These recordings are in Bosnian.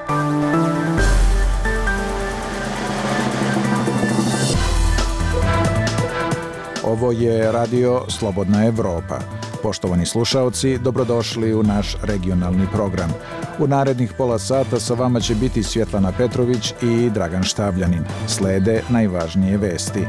Ovo je radio Slobodna Evropa. Poštovani slušaoci, dobrodošli u naš regionalni program. U narednih pola sata sa vama će biti Svjetlana Petrović i Dragan Štavljanin. Slede najvažnije vesti.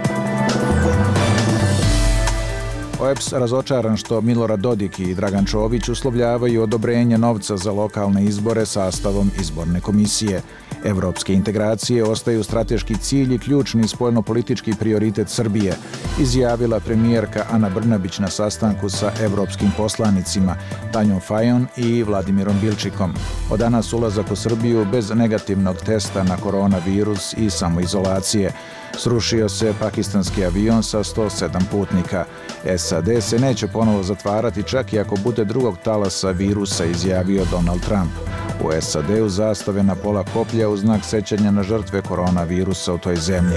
OEBS razočaran što Milorad Dodik i Dragan Čović uslovljavaju odobrenje novca za lokalne izbore sastavom izborne komisije. Evropske integracije ostaju strateški cilj i ključni spoljnopolitički prioritet Srbije, izjavila premijerka Ana Brnabić na sastanku sa evropskim poslanicima Tanjom Fajon i Vladimirom Bilčikom. Od danas ulazak u Srbiju bez negativnog testa na koronavirus i samoizolacije. Srušio se pakistanski avion sa 107 putnika. SAD se neće ponovo zatvarati čak i ako bude drugog talasa virusa, izjavio Donald Trump. U SAD-u zastave na pola koplja u znak sećanja na žrtve koronavirusa u toj zemlji.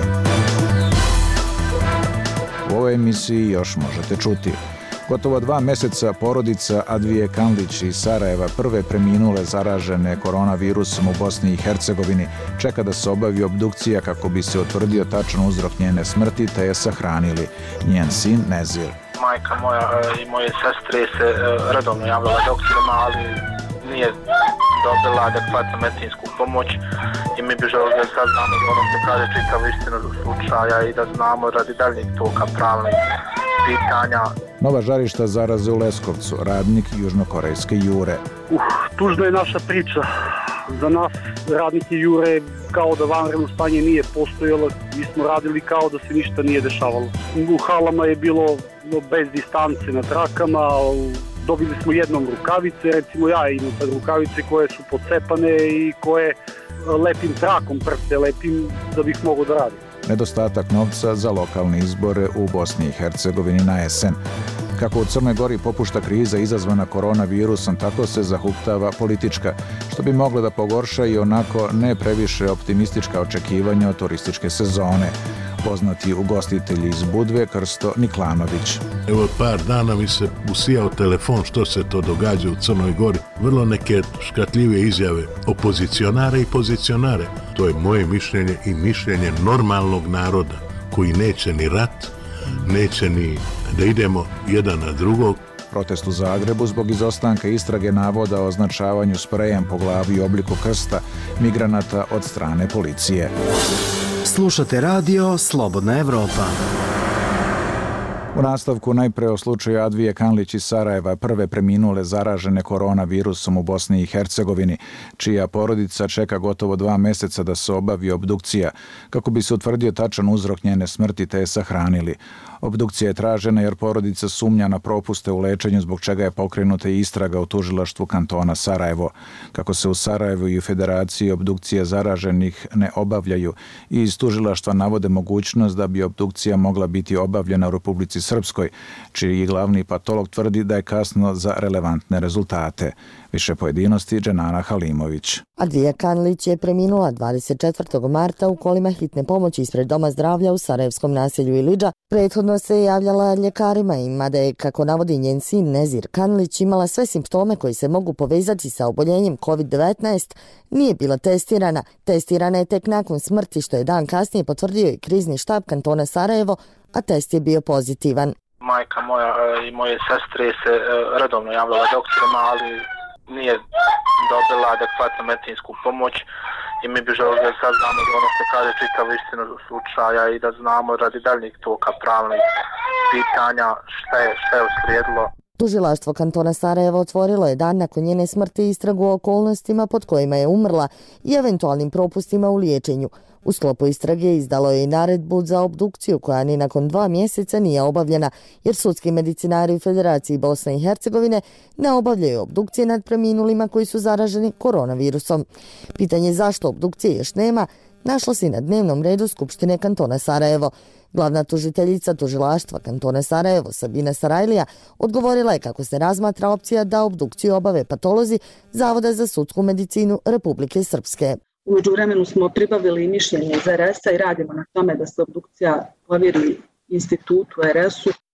U ovoj emisiji još možete čuti. Gotovo 2 meseca porodica Advije Kanlić iz Sarajeva, prve preminule zaražene koronavirusom u Bosni i Hercegovini, čeka da se obavi obdukcija kako bi se utvrdio tačan uzrok njene smrti, te je sahranili. Njen sin Nezir. Majka moja i moje sestre se redovno javljala doktorima, ali nije dobila adekvatnu medicinsku pomoć i mi bi želeli da saznamo da se kaže čitavu istinu slučaja i da znamo radi daljnjeg toka pravnih pitanja. Nova žarišta zaraze u Leskovcu, radnik južnokorejske Jure. Tužna je naša priča. Za nas radnike Jure kao da vanredno stanje nije postojalo. Mi smo radili kao da se ništa nije dešavalo. U halama je bilo bez distance na trakama, dobili smo jednom rukavice, recimo ja imam sad rukavice koje su pocepane i koje lepim trakom prste, lepim da bih mogao da radim. Nedostatak novca za lokalne izbore u Bosni i Hercegovini na jesen. Kako u Crnoj Gori popušta kriza izazvana koronavirusom, tako se zahuktava politička, što bi moglo da pogorša i onako ne previše optimistička očekivanja od turističke sezone. Poznati ugostitelj iz Budve, Krsto Niklanović. Evo par dana mi se usijao telefon što se to događa u Crnoj Gori. Vrlo neke škatljive izjave opozicionare i pozicionare. To je moje mišljenje i mišljenje normalnog naroda koji neće ni rat, neće ni da idemo jedan na drugog. Protest u Zagrebu zbog izostanka istrage navoda o označavanju sprejem po glavi u obliku krsta migranata od strane policije. Slušate radio Slobodna Evropa. U nastavku najpre o slučaju Advije Kanlić iz Sarajeva, prve preminule zaražene koronavirusom u Bosni i Hercegovini, čija porodica čeka gotovo 2 meseca da se obavi obdukcija, kako bi se utvrdio tačan uzrok njene smrti, te je sahranili. Obdukcija je tražena jer porodica sumnja na propuste u lečenju, zbog čega je pokrenuta i istraga u tužilaštvu kantona Sarajevo. Kako se u Sarajevu i u Federaciji obdukcije zaraženih ne obavljaju i iz tužilaštva navode mogućnost da bi obdukcija mogla biti obavljena u Republici Srpskoj, čiji glavni patolog tvrdi da je kasno za relevantne rezultate. Više pojedinosti Dženana Halimović. Advija Kanlić je preminula 24. marta u kolima hitne pomoći ispred Doma zdravlja u sarajevskom naselju Ilidža. Prethodno se je javljala ljekarima i mada je, kako navodi njen sin Nezir Kanlić, imala sve simptome koji se mogu povezati sa oboljenjem COVID-19, nije bila testirana. Testirana je tek nakon smrti, što je dan kasnije potvrdio i krizni štab kantona Sarajevo, a test je bio pozitivan. Majka moja i moje sestre se redovno javljala doktorima, ali nije dobila adekvatnu medicinsku pomoć i mi bi želeli da saznamo da se kaže čitavu istinu slučaja i da znamo radi daljnjeg toka pravnih pitanja šta je uslijedilo. Tužilaštvo kantona Sarajevo otvorilo je dan nakon njene smrti istragu o okolnostima pod kojima je umrla i eventualnim propustima u liječenju. U sklopu istrage izdalo je i naredbu za obdukciju koja ni nakon 2 mjeseca nije obavljena, jer sudski medicinari u Federaciji Bosne i Hercegovine ne obavljaju obdukcije nad preminulima koji su zaraženi koronavirusom. Pitanje zašto obdukcije još nema našlo se na dnevnom redu Skupštine kantona Sarajevo. Glavna tužiteljica tužilaštva kantona Sarajevo, Sabina Sarajlija, odgovorila je kako se razmatra opcija da obdukciju obave patolozi Zavoda za sudsku medicinu Republike Srpske. U međuvremenu smo pribavili mišljenje iz RS-a i radimo na tome da se obdukcija povjeri institutu RS-u.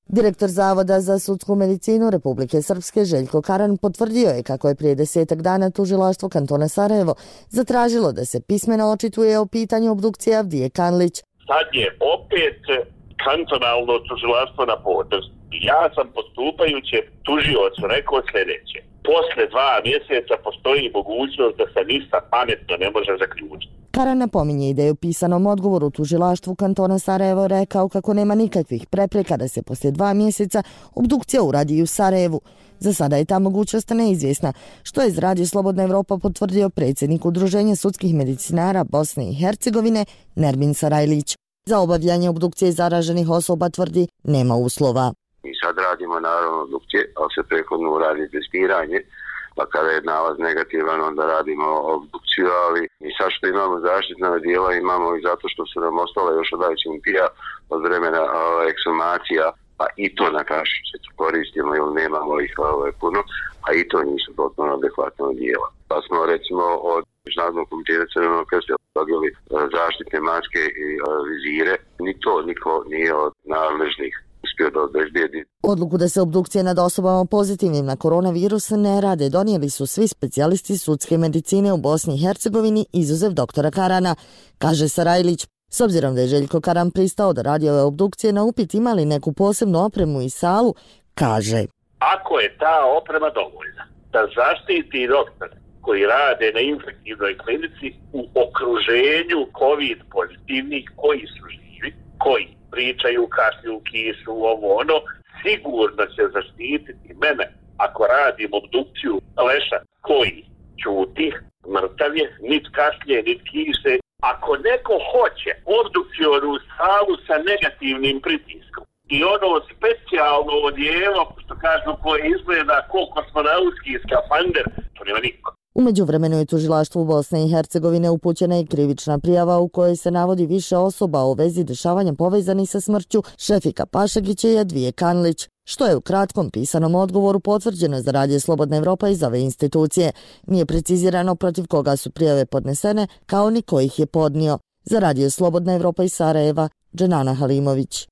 Direktor Zavoda za sudsku medicinu Republike Srpske Željko Karan potvrdio je kako je prije 10 dana tužilaštvo kantona Sarajevo zatražilo da se pismeno očituje o pitanju obdukcije Avdije Kanlić. Sad je opet kantonalno tužilaštvo na potez. Ja sam postupajući tužiocu rekao sljedeće. Posle 2 mjeseca postoji mogućnost da se ništa pametno ne može zaključiti. Karan napominje da je u pisanom odgovoru tužilaštvu kantona Sarajevo rekao kako nema nikakvih prepreka da se poslije 2 mjeseca obdukcija uradi i u Sarajevu. Za sada je ta mogućnost neizvjesna, što je iz Radio Slobodna Evropa potvrdio predsjednik Udruženja sudskih medicinara Bosne i Hercegovine Nermin Sarajlić. Za obavljanje obdukcije zaraženih osoba tvrdi nema uslova. Mi sad radimo naravno obdukcije, ali se prethodno uradi testiranje, pa kada je nalaz negativan onda radimo obdukciju, ali i sad što imamo zaštitna odijela imamo i zato što su nam ostale još od ICMP-a od vremena eksumacija, pa i to na kašičicu koristimo ili nemamo ih puno, a i to nisu potpuno adekvatna odijela. Pa smo recimo od Međunarodnog komiteta Crvenog krsta dobili zaštitne maske i vizire, ni to niko nije od nadležnih uspio da obezbijedi. Odluku da se obdukcije nad osobama pozitivnim na koronavirus ne rade donijeli su svi specijalisti sudske medicine u Bosni i Hercegovini izuzev doktora Karana, kaže Sarajlić. S obzirom da je Željko Karan pristao da radi ove obdukcije na upit ima li neku posebnu opremu i salu, kaže: Ako je ta oprema dovoljna da zaštiti doktore koji rade na infektivnoj klinici u okruženju COVID pozitivnih koji su živi, koji pričaju, kašlju, kišu, ovo ono, sigurno će zaštititi mene ako radim obdukciju leša koji ćuti, mrtav je, nit kašlje, nit kiše. Ako neko hoće obdukcionu salu sa negativnim pritiskom i ono specijalno odijelo, što kažu, koje izgleda ko kosmonautski skafander, to nema niko. U međuvremenu je tužilaštvu Bosne i Hercegovine upućena i krivična prijava u kojoj se navodi više osoba u vezi dešavanja povezanih sa smrću Šefika Pašagića i Avdije Kanlić, što je u kratkom pisanom odgovoru potvrđeno za Radio Slobodna Evropa iz ove institucije. Nije precizirano protiv koga su prijave podnesene, kao ni ko ih je podnio. Za Radio Slobodna Evropa iz Sarajeva, Dženana Halimović.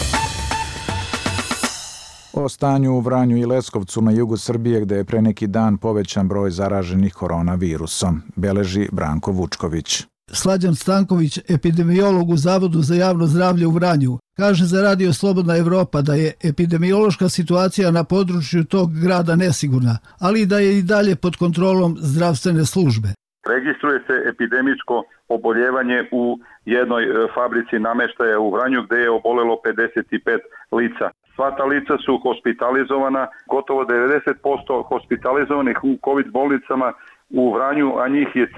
O stanju u Vranju i Leskovcu na jugu Srbije, gde je pre neki dan povećan broj zaraženih koronavirusom, beleži Branko Vučković. Slađan Stanković, epidemiolog u Zavodu za javno zdravlje u Vranju, kaže za Radio Slobodna Evropa da je epidemiološka situacija na području tog grada nesigurna, ali da je i dalje pod kontrolom zdravstvene službe. Registruje se epidemijsko oboljevanje u jednoj fabrici namještaja u Vranju gdje je obolelo 55 lica. Sva ta lica su hospitalizovana, gotovo 90% hospitalizovanih u COVID bolnicama u Vranju, a njih je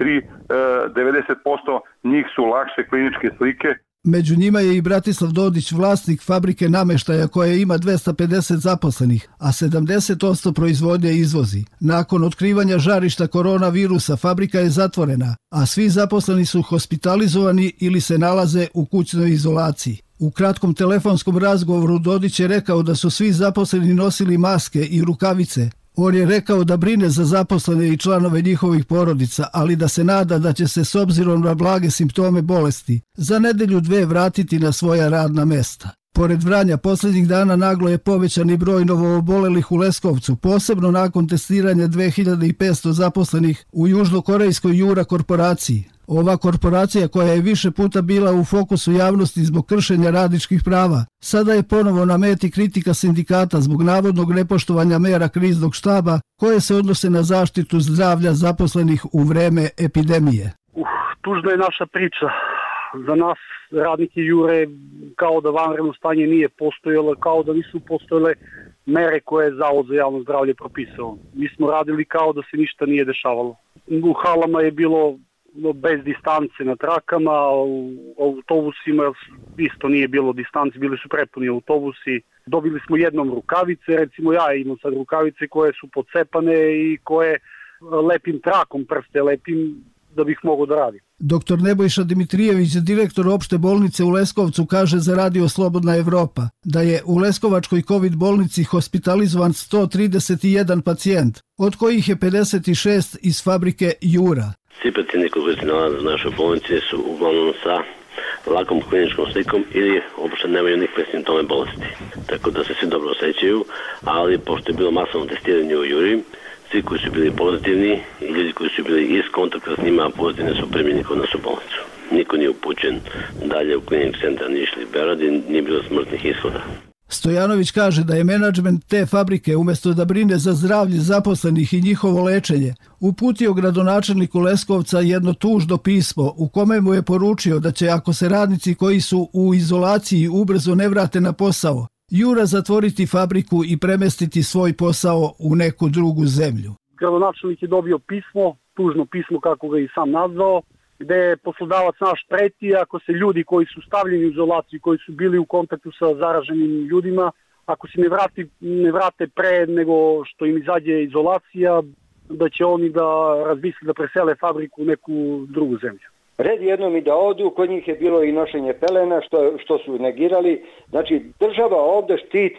90% njih su lakše kliničke slike. Među njima je i Bratislav Dodić, vlasnik fabrike namještaja koja ima 250 zaposlenih, a 70% proizvodnje izvozi. Nakon otkrivanja žarišta koronavirusa fabrika je zatvorena, a svi zaposleni su hospitalizovani ili se nalaze u kućnoj izolaciji. U kratkom telefonskom razgovoru Dodić je rekao da su svi zaposleni nosili maske i rukavice. On je rekao da brine za zaposlene i članove njihovih porodica, ali da se nada da će se s obzirom na blage simptome bolesti za nedelju 2 vratiti na svoja radna mesta. Pored Vranja, posljednjih dana naglo je povećan i broj novoobolelih u Leskovcu, posebno nakon testiranja 2500 zaposlenih u južnokorejskoj Jura korporaciji. Ova korporacija, koja je više puta bila u fokusu javnosti zbog kršenja radničkih prava, sada je ponovo na meti kritika sindikata zbog navodnog nepoštovanja mera kriznog štaba koje se odnose na zaštitu zdravlja zaposlenih u vreme epidemije. Tužna je naša priča. Za nas radnike Jure kao da vanredno stanje nije postojalo, kao da nisu postojale mere koje je Zavod za javno zdravlje propisao. Mi smo radili kao da se ništa nije dešavalo. U halama je bilo bez distance na trakama, u autobusima isto nije bilo distance, bili su prepuni autobusi. Dobili smo jednom rukavice, recimo ja imam sad rukavice koje su pocepane i koje lepim trakom prste, lepim da bih mogao da radim. Dr. Nebojša Dimitrijević, direktor opšte bolnice u Leskovcu, kaže za Radio Slobodna Evropa da je u Leskovačkoj COVID bolnici hospitalizovan 131 pacijent, od kojih je 56 iz fabrike Jura. Svi pacijenti koji se nalaze u našoj bolnici su uglavnom sa lakom kliničkom slikom ili uopšte nemaju nikakve simptome bolesti. Tako da se svi dobro osjećaju, ali pošto je bilo masovno testiranje u Juri, svi koji su bili pozitivni i ljudi koji su bili iz kontakta s njima pozitivni su primljeni kod nas u bolnicu. Niko nije upućen dalje u klinički centar Niš ili Beograd i nije bilo smrtnih ishoda. Stojanović kaže da je menadžment te fabrike umjesto da brine za zdravlje zaposlenih i njihovo lečenje, uputio gradonačelniku Leskovca jedno tužno pismo u kome mu je poručio da će, ako se radnici koji su u izolaciji ubrzo ne vrate na posao, Jura zatvoriti fabriku i premestiti svoj posao u neku drugu zemlju. Gradonačelnik je dobio pismo, tužno pismo kako ga i sam nazvao, gde je poslodavac naš preti ako se ljudi koji su stavljeni u izolaciju, koji su bili u kontaktu sa zaraženim ljudima, ako se ne vrate pre nego što im izađe izolacija, da će oni da razmisle da presele fabriku u neku drugu zemlju. Red jednom i da odu, kod njih je bilo i nošenje pelena, što su negirali. Znači, država ovdje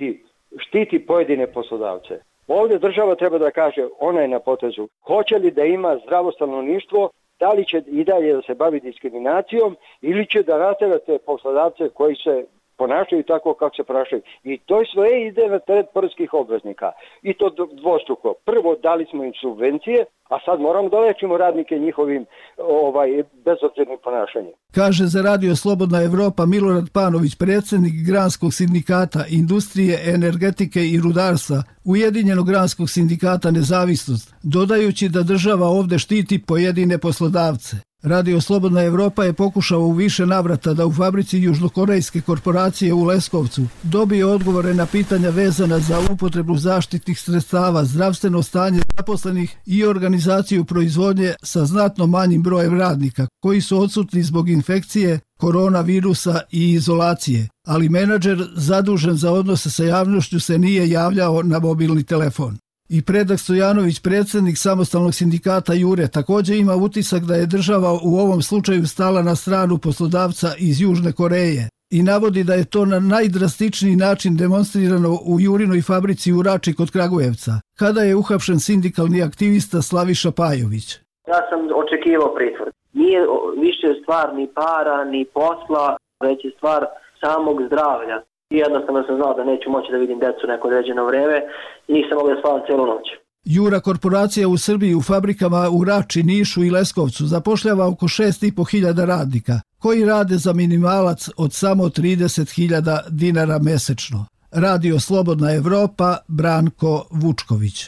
štiti pojedine poslodavce. Ovdje država treba da kaže, ona je na potezu. Hoće li da ima zdravo stanovništvo, da li će i dalje da se bavi diskriminacijom ili će da natera te poslodavce koji se ponašaju tako kako se ponašaju. I to sve ide na teret poreskih obveznika. I to dvostruko. Prvo dali smo im subvencije, a sad moramo da lečimo radnike njihovim bezobzirnim ponašanjem. Kaže za Radio Slobodna Evropa Milorad Panović, predsjednik Granskog sindikata industrije, energetike i rudarstva Ujedinjenog granskog sindikata Nezavisnost, dodajući da država ovdje štiti pojedine poslodavce. Radio Slobodna Evropa je pokušao u više navrata da u fabrici južnokorejske korporacije u Leskovcu dobije odgovore na pitanja vezana za upotrebu zaštitnih sredstava, zdravstveno stanje zaposlenih i organizaciju proizvodnje sa znatno manjim brojem radnika koji su odsutni zbog infekcije, koronavirusa i izolacije, ali menadžer zadužen za odnose sa javnošću se nije javljao na mobilni telefon. I Predrag Stojanović, predsjednik samostalnog sindikata Jure, također ima utisak da je država u ovom slučaju stala na stranu poslodavca iz Južne Koreje i navodi da je to na najdrastičniji način demonstrirano u Jurinoj fabrici u Rači kod Kragujevca, kada je uhapšen sindikalni aktivista Slaviša Pajović. Ja sam očekivao pritvor. Nije više stvar ni para, ni posla, već je stvar samog zdravlja. I jednostavno sam znao da neću moći da vidim decu neko određeno vreme i nisam mogao da spavam cijelu noć. Jura korporacija u Srbiji u fabrikama u Rači, Nišu i Leskovcu zapošljava oko 6.500 radnika koji rade za minimalac od samo 30.000 dinara mesečno. Radio Slobodna Evropa, Branko Vučković.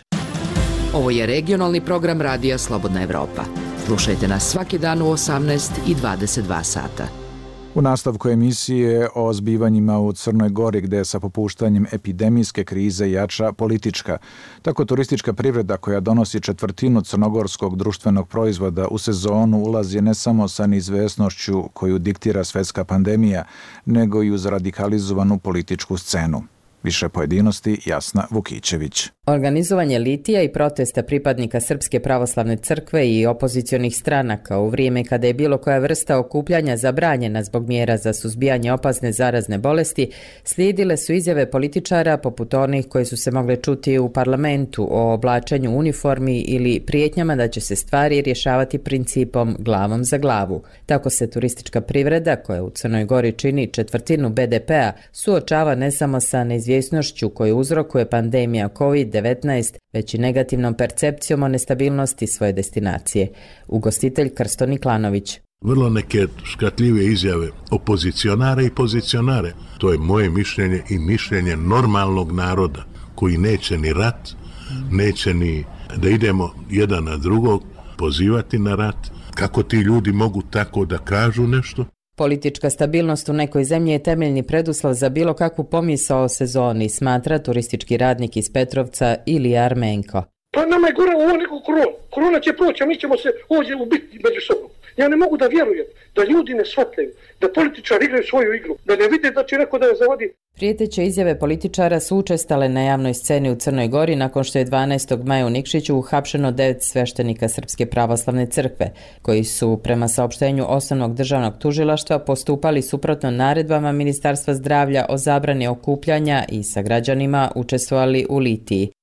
Ovo je regionalni program Radija Slobodna Evropa. Slušajte nas svaki dan u 18 i 22 sata. U nastavku emisije o zbivanjima u Crnoj Gori gde sa popuštanjem epidemijske krize jača politička. Tako turistička privreda koja donosi četvrtinu crnogorskog društvenog proizvoda u sezonu ulazi ne samo sa neizvesnošću koju diktira svetska pandemija, nego i uz radikalizovanu političku scenu. Više pojedinosti Jasna Vukićević. Organizovanje litija i protesta pripadnika Srpske pravoslavne crkve i opozicionih stranaka u vrijeme kada je bilo koja vrsta okupljanja zabranjena zbog mjera za suzbijanje opasne zarazne bolesti, slijedile su izjave političara poput onih koje su se mogle čuti u parlamentu o oblačenju uniformi ili prijetnjama da će se stvari rješavati principom glavom za glavu. Tako se turistička privreda, koja u Crnoj Gori čini četvrtinu BDP-a, suočava ne samo sa neizvjesnošću koju uzrokuje pandemija COVID-19, već i negativnom percepcijom o nestabilnosti svoje destinacije. Ugostitelj Krsto Niklanović. Vrlo neke škatljive izjave opozicionare i pozicionare. To je moje mišljenje i mišljenje normalnog naroda koji neće ni rat, neće ni da idemo jedan na drugog pozivati na rat. Kako ti ljudi mogu tako da kažu nešto? Politička stabilnost u nekoj zemlji je temeljni preduslov za bilo kakvu pomisao o sezoni, smatra turistički radnik iz Petrovca Ilija Armenko. Pa nama je gore ovo nego korona. Korona će proći, a mi ćemo se ovdje ubiti među sobom. Ja ne mogu da vjerujem da ljudi ne shvataju, da političari igraju svoju igru, da ne vide da će neko da je zavadi. Prijeteće izjave političara su učestale na javnoj sceni u Crnoj Gori nakon što je 12. maja u Nikšiću uhapšeno 9 sveštenika Srpske pravoslavne crkve, koji su prema saopštenju Osnovnog državnog tužilaštva postupali suprotno naredbama Ministarstva zdravlja o zabrani okupljanja i sa građanima učestvovali u litiji.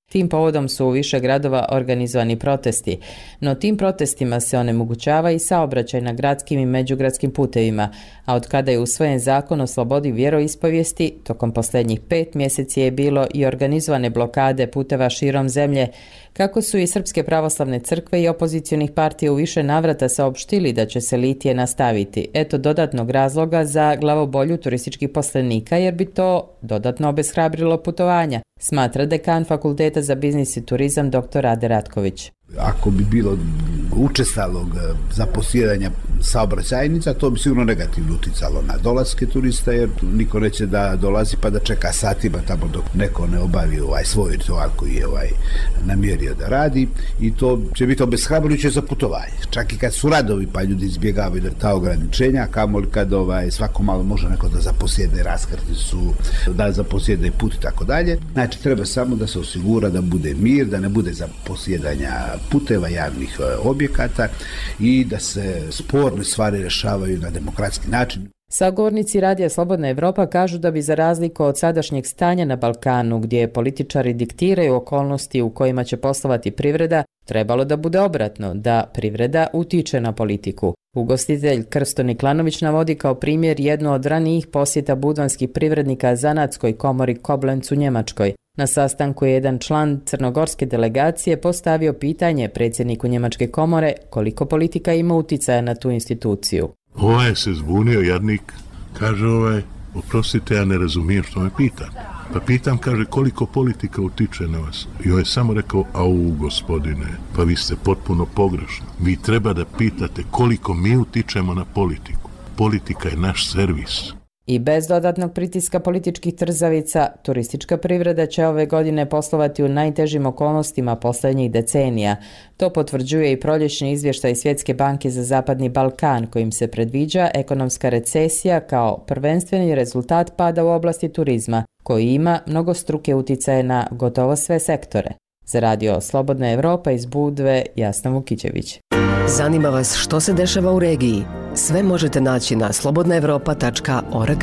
Tim povodom su u više gradova organizovani protesti, no tim protestima se onemogućava i saobraćaj na gradskim i međugradskim putevima, a od kada je usvojen zakon o slobodi vjeroispovijesti, tokom posljednjih 5 mjeseci je bilo i organizovane blokade puteva širom zemlje, kako su i Srpske pravoslavne crkve i opozicionih partija u više navrata saopštili da će se litije nastaviti. Eto dodatnog razloga za glavobolju turističkih poslenika, jer bi to dodatno obeshrabrilo putovanja, smatra dekan Fakulteta za biznis i turizam dr. Rade Ratković. Ako bi bilo učestalog zaposjedanja saobraćajnica, to bi sigurno negativno uticalo na dolaske turista, jer niko neće da dolazi pa da čeka satima tamo dok neko ne obavi svoj ritual koji je namjerio da radi, i to će biti obeshrabrujuće za putovanje. Čak i kad su radovi pa ljudi izbjegavaju ta ograničenja, kamoli kad svako malo može neko da zaposjede raskrticu, da zaposjede put i tako dalje. Znači treba samo da se osigura da bude mir, da ne bude zaposjedanja puteva, javnih objekata i da se sporne stvari rješavaju na demokratski način. Sagovornici Radija Slobodna Evropa kažu da bi za razliku od sadašnjeg stanja na Balkanu, gdje političari diktiraju okolnosti u kojima će poslovati privreda, trebalo da bude obratno, da privreda utiče na politiku. Ugostitelj Krsto Niklanović navodi kao primjer jednu od ranijih posjeta budvanskih privrednika Zanatskoj komori Koblenz u Njemačkoj. Na sastanku je jedan član crnogorske delegacije postavio pitanje predsjedniku Njemačke komore koliko politika ima uticaja na tu instituciju. Se zbunio jadnik, kaže oprostite, ja ne razumijem što me pita. Pa pitam, kaže, koliko politika utiče na vas? I on je samo rekao, gospodine, pa vi ste potpuno pogrešni. Vi treba da pitate koliko mi utičemo na politiku. Politika je naš servis. I bez dodatnog pritiska političkih trzavica, turistička privreda će ove godine poslovati u najtežim okolnostima posljednjih decenija. To potvrđuje i proljećni izvještaj Svjetske banke za Zapadni Balkan, kojim se predviđa ekonomska recesija kao prvenstveni rezultat pada u oblasti turizma, koji ima mnogostruke uticaje na gotovo sve sektore. Za Radio Slobodna Evropa iz Budve, Jasna Vukićević. Zanima vas što se dešava u regiji? Sve možete naći na slobodnaevropa.org.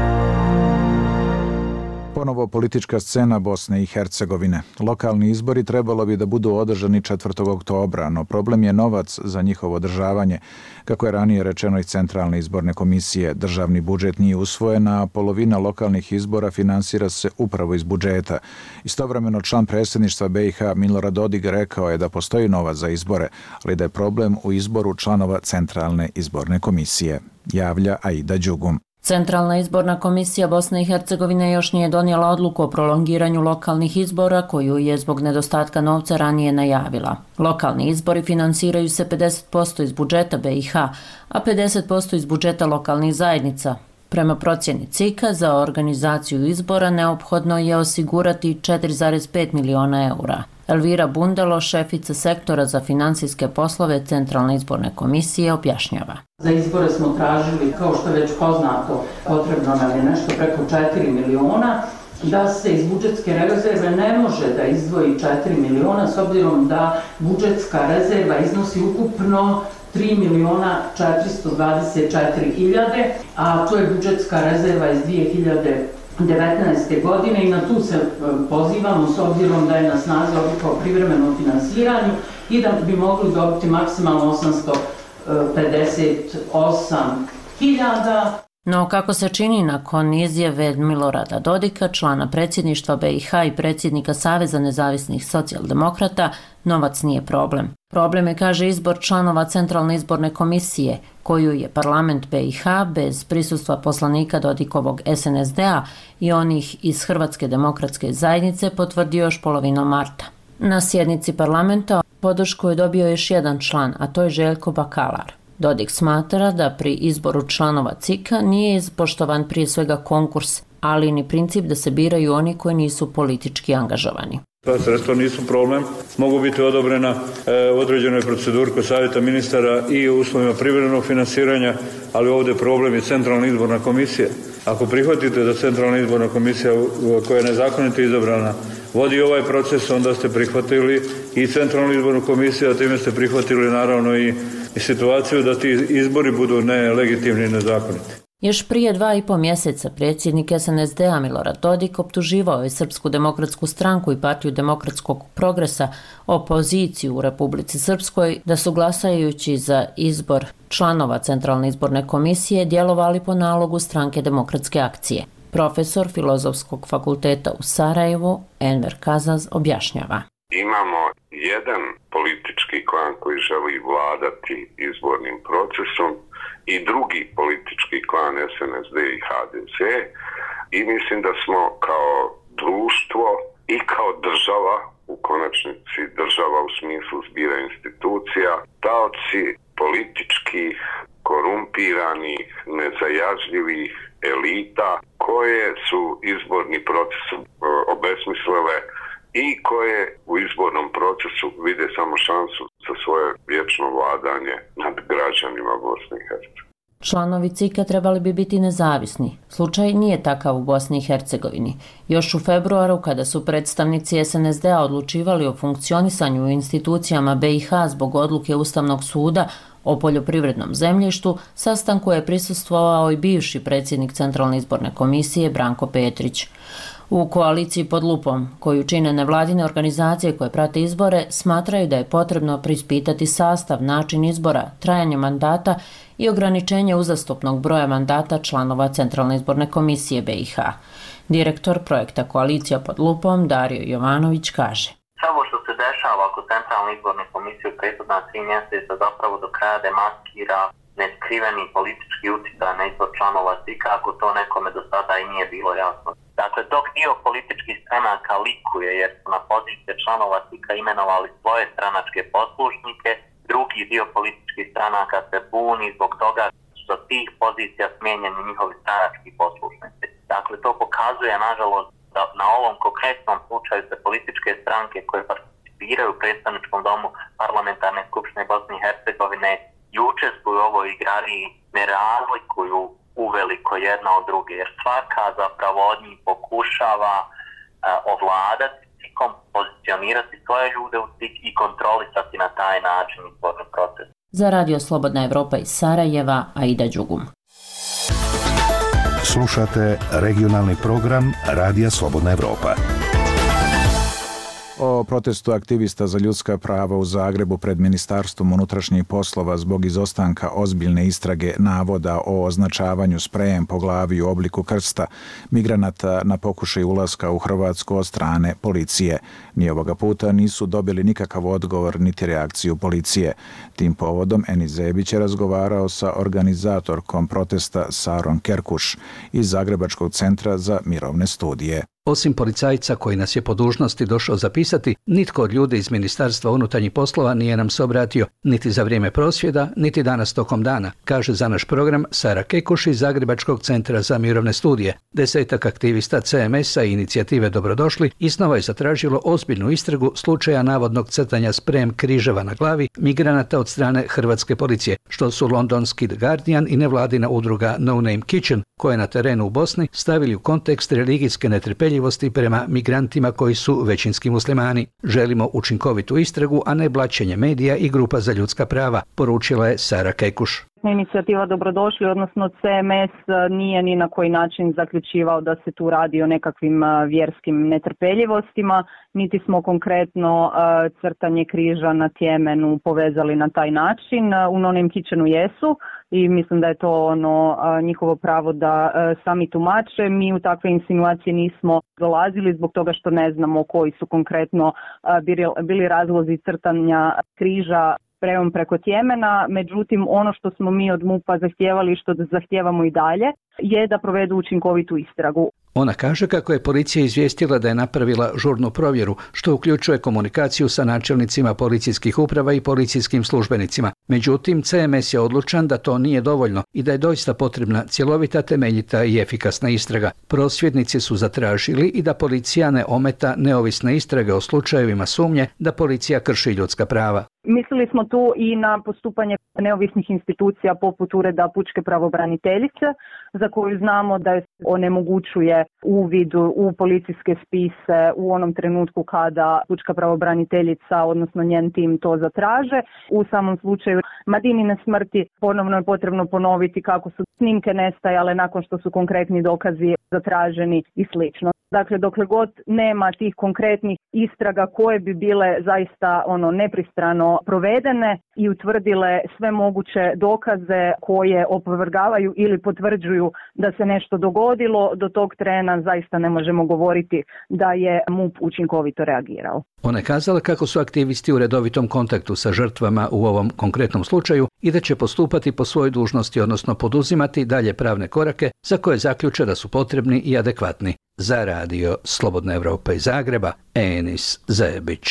Ponovo politička scena Bosne i Hercegovine. Lokalni izbori trebalo bi da budu održani 4. oktobra, no problem je novac za njihovo održavanje. Kako je ranije rečeno iz Centralne izborne komisije, državni budžet nije usvojen, a polovina lokalnih izbora finansira se upravo iz budžeta. Istovremeno član predsjedništva BiH Milorad Dodik rekao je da postoji novac za izbore, ali da je problem u izboru članova Centralne izborne komisije. Javlja Aida Đugum. Centralna izborna komisija Bosne i Hercegovine još nije donijela odluku o prolongiranju lokalnih izbora koju je zbog nedostatka novca ranije najavila. Lokalni izbori finansiraju se 50% iz budžeta BiH, a 50% iz budžeta lokalnih zajednica. Prema procjeni CIK-a za organizaciju izbora neophodno je osigurati 4,5 miliona eura. Elvira Bundalo, šefica sektora za finansijske poslove Centralne izborne komisije, objašnjava. Za izbore smo tražili, kao što je već poznato, potrebno nam je nešto preko 4 miliona, da se iz budžetske rezerve ne može da izdvoji 4 miliona, s obzirom da budžetska rezerva iznosi ukupno 3 miliona 424 hiljade, a to je budžetska rezerva iz 2019. godine i na tu se pozivamo s obzirom da je na snazi odluka o privremenom finansiranju i da bi mogli dobiti maksimalno 858 hiljada. No, kako se čini nakon izjave Milorada Dodika, člana predsjedništva BiH i predsjednika Saveza nezavisnih socijaldemokrata, novac nije problem. Problem je, kaže, izbor članova Centralne izborne komisije, koju je parlament BiH bez prisustva poslanika Dodikovog SNSD-a i onih iz Hrvatske demokratske zajednice potvrdio još polovinom marta. Na sjednici parlamenta podršku je dobio još jedan član, a to je Željko Bakalar. Dodik smatra da pri izboru članova CIK-a nije ispoštovan prije svega konkurs, ali ni princip da se biraju oni koji nisu politički angažovani. Ta sredstva nisu problem, mogu biti odobrena u određenoj proceduri kod savjeta ministara i u uslovima privremenog finansiranja, ali ovdje problem je Centralna izborna komisija. Ako prihvatite da Centralna izborna komisija koja je nezakonito izabrana vodi ovaj proces, onda ste prihvatili i Centralnu izbornu komisiju, a time ste prihvatili naravno i situaciju da ti izbori budu nelegitimni i nezakoniti. Još prije 2,5 mjeseca predsjednik SNSD-a Milorad Dodik optuživao je Srpsku demokratsku stranku i Partiju demokratskog progresa, opoziciju u Republici Srpskoj, da su glasajući za izbor članova Centralne izborne komisije djelovali po nalogu Stranke demokratske akcije. Profesor Filozofskog fakulteta u Sarajevu, Enver Kazaz, objašnjava. Imamo jedan politički klan koji želi vladati izbornim procesom i drugi politički klan SNSD i HDZ i mislim da smo kao društvo i kao država, u konačnici država u smislu zbira institucija, taoci političkih, korumpiranih, nezajažljivih elita koje su izborni proces obesmislile i koje u izbornom procesu vide samo šansu za svoje vječno vladanje nad građanima Bosne i Hercegovine. Članovi CIK-a trebali bi biti nezavisni. Slučaj nije takav u Bosni i Hercegovini. Još u februaru, kada su predstavnici SNSD-a odlučivali o funkcionisanju u institucijama BiH zbog odluke Ustavnog suda o poljoprivrednom zemljištu, sastanku je prisustvovao i bivši predsjednik Centralne izborne komisije Branko Petrić. U koaliciji pod lupom, koju čine nevladine organizacije koje prate izbore, smatraju da je potrebno preispitati sastav, način izbora, trajanje mandata i ograničenje uzastopnog broja mandata članova Centralne izborne komisije BiH. Direktor projekta Koalicija pod lupom, Dario Jovanović, kaže: Samo što se dešava oko Centralne izborne komisije u prethodna 3 mjeseca zapravo do kraja demaskira neskriveni politički utjecaj na izbor članova CIK-a, ako to nekome do sada i nije bilo jasno. Dakle, dok dio političkih stranaka likuje jer su na pozicije članova CIK-a imenovali svoje stranačke poslušnike, drugi dio političkih stranaka se buni zbog toga što tih pozicija smijenjeni njihovi stranački poslušnici. Dakle, to pokazuje, nažalost, da na ovom konkretnom slučaju se političke stranke koje participiraju u predstavničkom domu Parlamentarne skupštine Bosne i Hercegovine i učestvuju u ovoj igrariji ne razlikuju uveliko jedna od druge, jer svaka zapravo od njih pokušava ovladati CIK-om, pozicionirati svoje ljude u CIK i kontrolisati na taj način izborni proces. Za Radio Slobodna Evropa iz Sarajeva, Aida Đugum. Slušate regionalni program Radija Slobodna Evropa. O protestu aktivista za ljudska prava u Zagrebu pred Ministarstvom unutrašnjih poslova zbog izostanka ozbiljne istrage navoda o označavanju sprejem po glavi u obliku krsta migranata na pokušaj ulaska u Hrvatsku od strane policije. Ni ovoga puta nisu dobili nikakav odgovor niti reakciju policije. Tim povodom Enis Zebić je razgovarao sa organizatorkom protesta Sarom Kerkuš iz Zagrebačkog centra za mirovne studije. Osim policajca koji nas je po dužnosti došao zapisati, nitko od ljudi iz Ministarstva unutarnjih poslova nije nam se obratio, niti za vrijeme prosvjeda, niti danas tokom dana, kaže za naš program Sara Kekuš iz Zagrebačkog centra za mirovne studije. 10 aktivista CMS-a i inicijative Dobrodošli iznova je zatražilo ozbiljnu istragu slučaja navodnog crtanja sprejem križeva na glavi migranata od strane hrvatske policije, što su londonski The Guardian i nevladina udruga No Name Kitchen, koje na terenu u Bosni stavili u kontekst religijske netrpeljivosti prema migrantima koji su većinski muslimani. Želimo učinkovitu istragu, a ne blaćenje medija i grupa za ljudska prava, poručila je Sara Kekuš. Inicijativa Dobrodošli, odnosno CMS, nije ni na koji način zaključivao da se tu radi o nekakvim vjerskim netrpeljivostima, niti smo konkretno crtanje križa na Tjemenu povezali na taj način. U No Name Kitchenu jesu i mislim da je to njihovo pravo da sami tumače. Mi u takve insinuacije nismo dolazili zbog toga što ne znamo koji su konkretno bili razlozi crtanja križa sprejom preko Tjemena, međutim ono što smo mi od MUP-a zahtijevali i što zahtijevamo i dalje je da provedu učinkovitu istragu. Ona kaže kako je policija izvijestila da je napravila žurnu provjeru, što uključuje komunikaciju sa načelnicima policijskih uprava i policijskim službenicima. Međutim, CMS je odlučan da to nije dovoljno i da je doista potrebna cjelovita, temeljita i efikasna istraga. Prosvjednici su zatražili i da policija ne ometa neovisne istrage o slučajevima sumnje da policija krši ljudska prava. Mislili smo tu i na postupanje neovisnih institucija poput Ureda pučke pravobraniteljice, za koju znamo da onemogućuje uvid u policijske spise u onom trenutku kada pučka pravobraniteljica, odnosno njen tim, to zatraže. U samom slučaju Madinine smrti ponovno je potrebno ponoviti kako su snimke nestajale nakon što su konkretni dokazi zatraženi i slično. Dakle, dokle god nema tih konkretnih istraga koje bi bile zaista nepristrano provedene i utvrdile sve moguće dokaze koje opovrgavaju ili potvrđuju da se nešto dogodilo, do tog trena zaista ne možemo govoriti da je MUP učinkovito reagirao. Ona je kazala kako su aktivisti u redovitom kontaktu sa žrtvama u ovom konkretnom slučaju i da će postupati po svojoj dužnosti, odnosno poduzimati dalje pravne korake za koje zaključe da su potrebni i adekvatni. Za radio Slobodna Evropa iz Zagreba, Enis Zebić.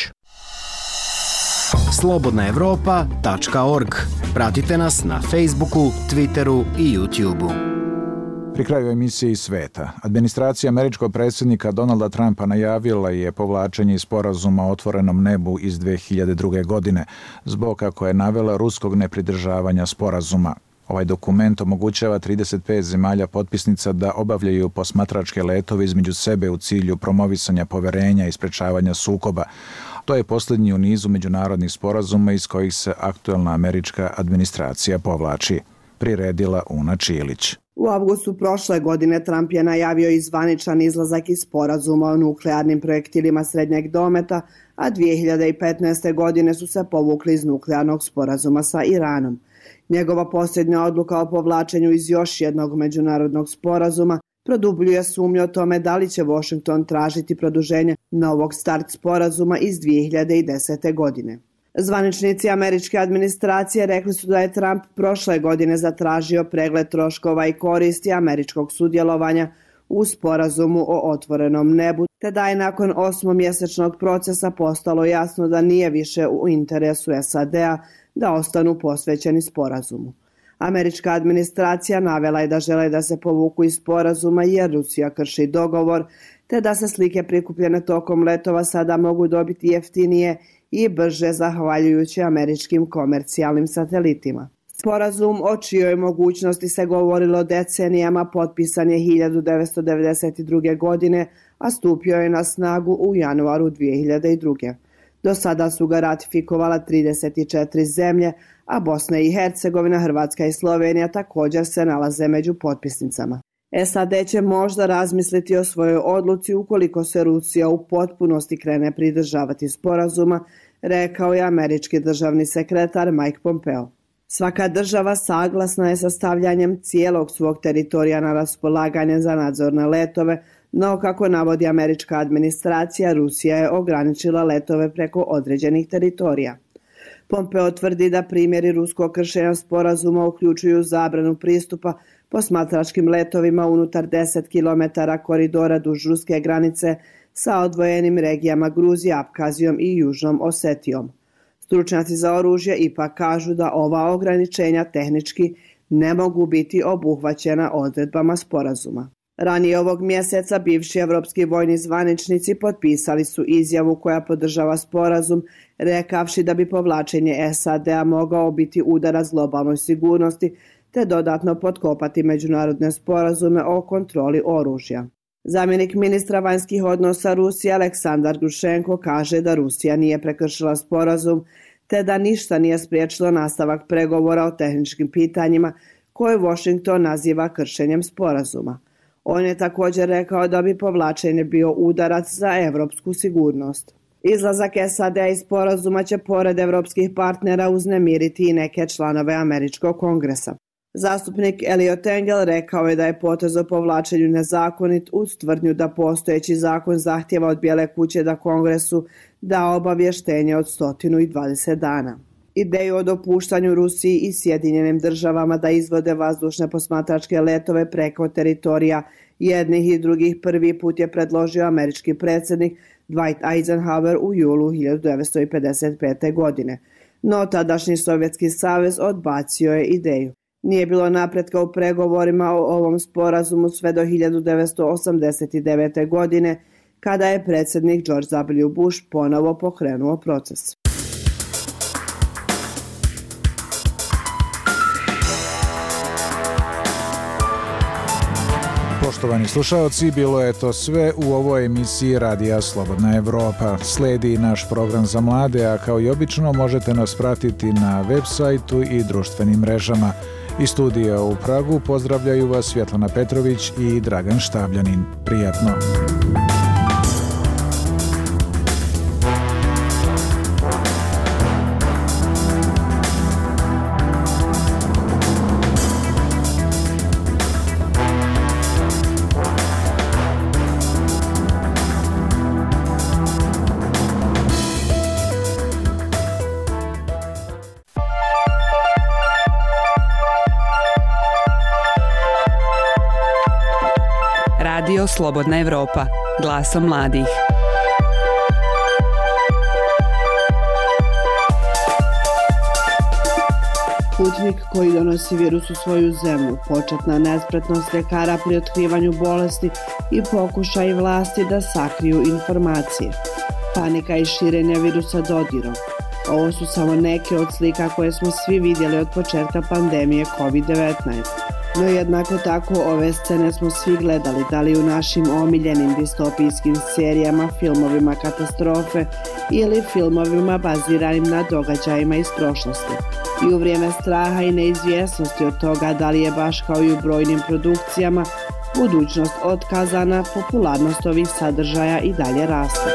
slobodnaevropa.org. Pratite nas na Facebooku, Twitteru i YouTubeu. Pri kraju emisije iz sveta, administracija američkog predsjednika Donalda Trumpa najavila je povlačenje iz sporazuma o otvorenom nebu iz 2002. godine, zbog, kako je navela, ruskog nepridržavanja sporazuma. Ovaj dokument omogućava 35 zemalja potpisnica da obavljaju posmatračke letove između sebe u cilju promovisanja poverenja i sprečavanja sukoba. To je posljednji u nizu međunarodnih sporazuma iz kojih se aktuelna američka administracija povlači. Priredila Una Čilić. U avgustu prošle godine Trump je najavio i zvaničan izlazak iz sporazuma o nuklearnim projektilima srednjeg dometa, a 2015. godine su se povukli iz nuklearnog sporazuma sa Iranom. Njegova posljednja odluka o povlačenju iz još jednog međunarodnog sporazuma produbljuje sumnju o tome da li će Washington tražiti produženje novog start sporazuma iz 2010. godine. Zvaničnici američke administracije rekli su da je Trump prošle godine zatražio pregled troškova i koristi američkog sudjelovanja u sporazumu o otvorenom nebu, te da je nakon 8-mjesečnog procesa postalo jasno da nije više u interesu SAD-a da ostanu posvećeni sporazumu. Američka administracija navela je da žele da se povuku iz sporazuma jer Rusija krši dogovor, te da se slike prikupljene tokom letova sada mogu dobiti jeftinije i brže zahvaljujući američkim komercijalnim satelitima. Sporazum, o čijoj mogućnosti se govorilo decenijama, potpisan je 1992. godine, a stupio je na snagu u januaru 2002. Do sada su ga ratifikovala 34 zemlje, a Bosna i Hercegovina, Hrvatska i Slovenija također se nalaze među potpisnicama. SAD će možda razmisliti o svojoj odluci ukoliko se Rusija u potpunosti krene pridržavati sporazuma, rekao je američki državni sekretar Mike Pompeo. Svaka država saglasna je sa stavljanjem cijelog svog teritorija na raspolaganje za nadzorne letove, no kako navodi američka administracija, Rusija je ograničila letove preko određenih teritorija. Pompeo tvrdi da primjeri ruskog kršenja sporazuma uključuju zabranu pristupa posmatračkim letovima unutar 10 km koridora duž ruske granice sa odvojenim regijama Gruzije, Apkazijom i Južnom Osetijom. Stručnjaci za oružje ipak kažu da ova ograničenja tehnički ne mogu biti obuhvaćena odredbama sporazuma. Ranije ovog mjeseca bivši evropski vojni zvaničnici potpisali su izjavu koja podržava sporazum, rekavši da bi povlačenje SAD-a mogao biti udarac globalnoj sigurnosti te dodatno potkopati međunarodne sporazume o kontroli oružja. Zamjenik ministra vanjskih odnosa Rusije Aleksandar Grušenko kaže da Rusija nije prekršila sporazum te da ništa nije spriječilo nastavak pregovora o tehničkim pitanjima koje Washington naziva kršenjem sporazuma. On je također rekao da bi povlačenje bio udarac za evropsku sigurnost. Izlazak SAD-a iz sporazuma će pored evropskih partnera uznemiriti i neke članove američkog kongresa. Zastupnik Eliot Engel rekao je da je potez o povlačenju nezakonit uz tvrdnju da postojeći zakon zahtjeva od Bijele kuće da Kongresu da obavještenje od 120 dana. Ideju o dopuštanju Rusiji i Sjedinjenim državama da izvode vazdušne posmatračke letove preko teritorija jednih i drugih prvi put je predložio američki predsjednik Dwight Eisenhower u julu 1955. godine, no tadašnji Sovjetski savez odbacio je ideju. Nije bilo napretka u pregovorima o ovom sporazumu sve do 1989. godine, kada je predsjednik George W. Bush ponovo pokrenuo proces. Poštovani slušaoci, bilo je to sve u ovoj emisiji Radija Slobodna Evropa. Sledi naš program za mlade, a kao i obično možete nas pratiti na web sajtu i društvenim mrežama. Iz studija u Pragu pozdravljaju vas Svjetlana Petrović i Dragan Štabljanin. Prijatno! Slobodna Evropa, glasom mladih. Putnik koji donosi virus u svoju zemlju, početna nespretnost ljekara pri otkrivanju bolesti i pokušaj vlasti da sakriju informacije. Panika i širenje virusa dodirom. Ovo su samo neke od slika koje smo svi vidjeli od početka pandemije COVID-19. No jednako tako ove scene smo svi gledali, da li u našim omiljenim distopijskim serijama, filmovima katastrofe ili filmovima baziranim na događajima iz prošlosti. I u vrijeme straha i neizvjesnosti od toga da li je baš kao i u brojnim produkcijama budućnost otkazana, popularnost ovih sadržaja i dalje raste.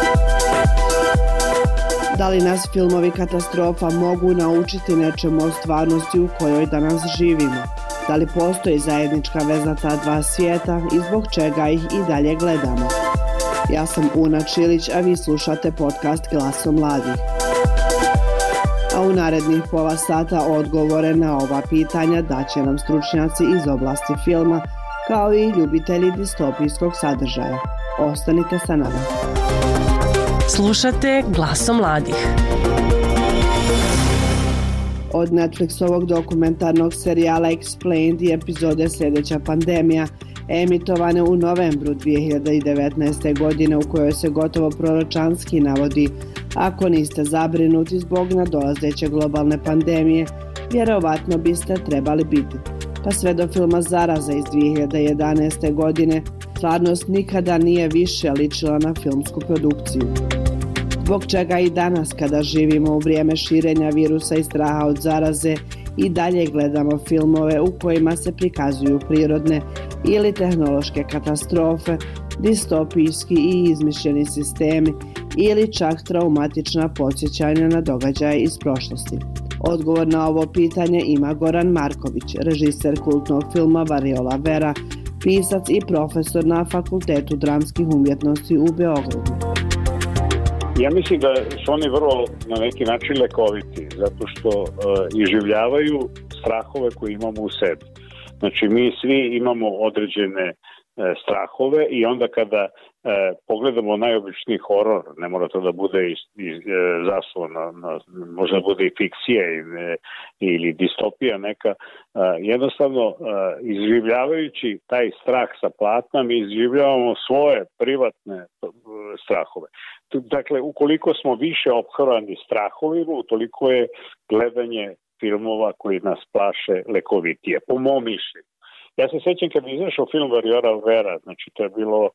Da li nas filmovi katastrofa mogu naučiti nečemu o stvarnosti u kojoj danas živimo? Da li postoji zajednička veza ta dva svijeta i zbog čega ih i dalje gledamo? Ja sam Una Čilić, a vi slušate podcast Glasom mladih. A u narednih pola sata odgovore na ova pitanja daće nam stručnjaci iz oblasti filma, kao i ljubitelji distopijskog sadržaja. Ostanite sa nama. Slušate Glasom mladih. Od Netflixovog dokumentarnog serijala Explained i epizode Sljedeća pandemija, emitovane u novembru 2019. godine, u kojoj se gotovo proročanski navodi: ako niste zabrinuti zbog nadolazeće globalne pandemije, vjerovatno biste trebali biti. Pa sve do filma Zaraza iz 2011. godine, stvarnost nikada nije više ličila na filmsku produkciju. Zbog čega i danas, kada živimo u vrijeme širenja virusa i straha od zaraze, i dalje gledamo filmove u kojima se prikazuju prirodne ili tehnološke katastrofe, distopijski i izmišljeni sistemi ili čak traumatična podsjećanja na događaje iz prošlosti. Odgovor na ovo pitanje ima Goran Marković, režiser kultnog filma Variola Vera, pisac i profesor na Fakultetu dramskih umjetnosti u Beogradu. Ja mislim da su oni vrlo na neki način lekoviti, zato što iživljavaju strahove koje imamo u sebi. Znači mi svi imamo određene strahove i onda kada pogledamo najobičniji horor, ne mora to da bude zaslona, možda bude i fikcija ili distopija neka, jednostavno izživljavajući taj strah sa platna mi izživljavamo svoje privatne strahove. Dakle, ukoliko smo više ophrani strahovima, utoliko je gledanje filmova koji nas plaše lekovitije, po mom mišljenju. Ja se sjećam kad bi izašao film Variola Vera, znači to je bilo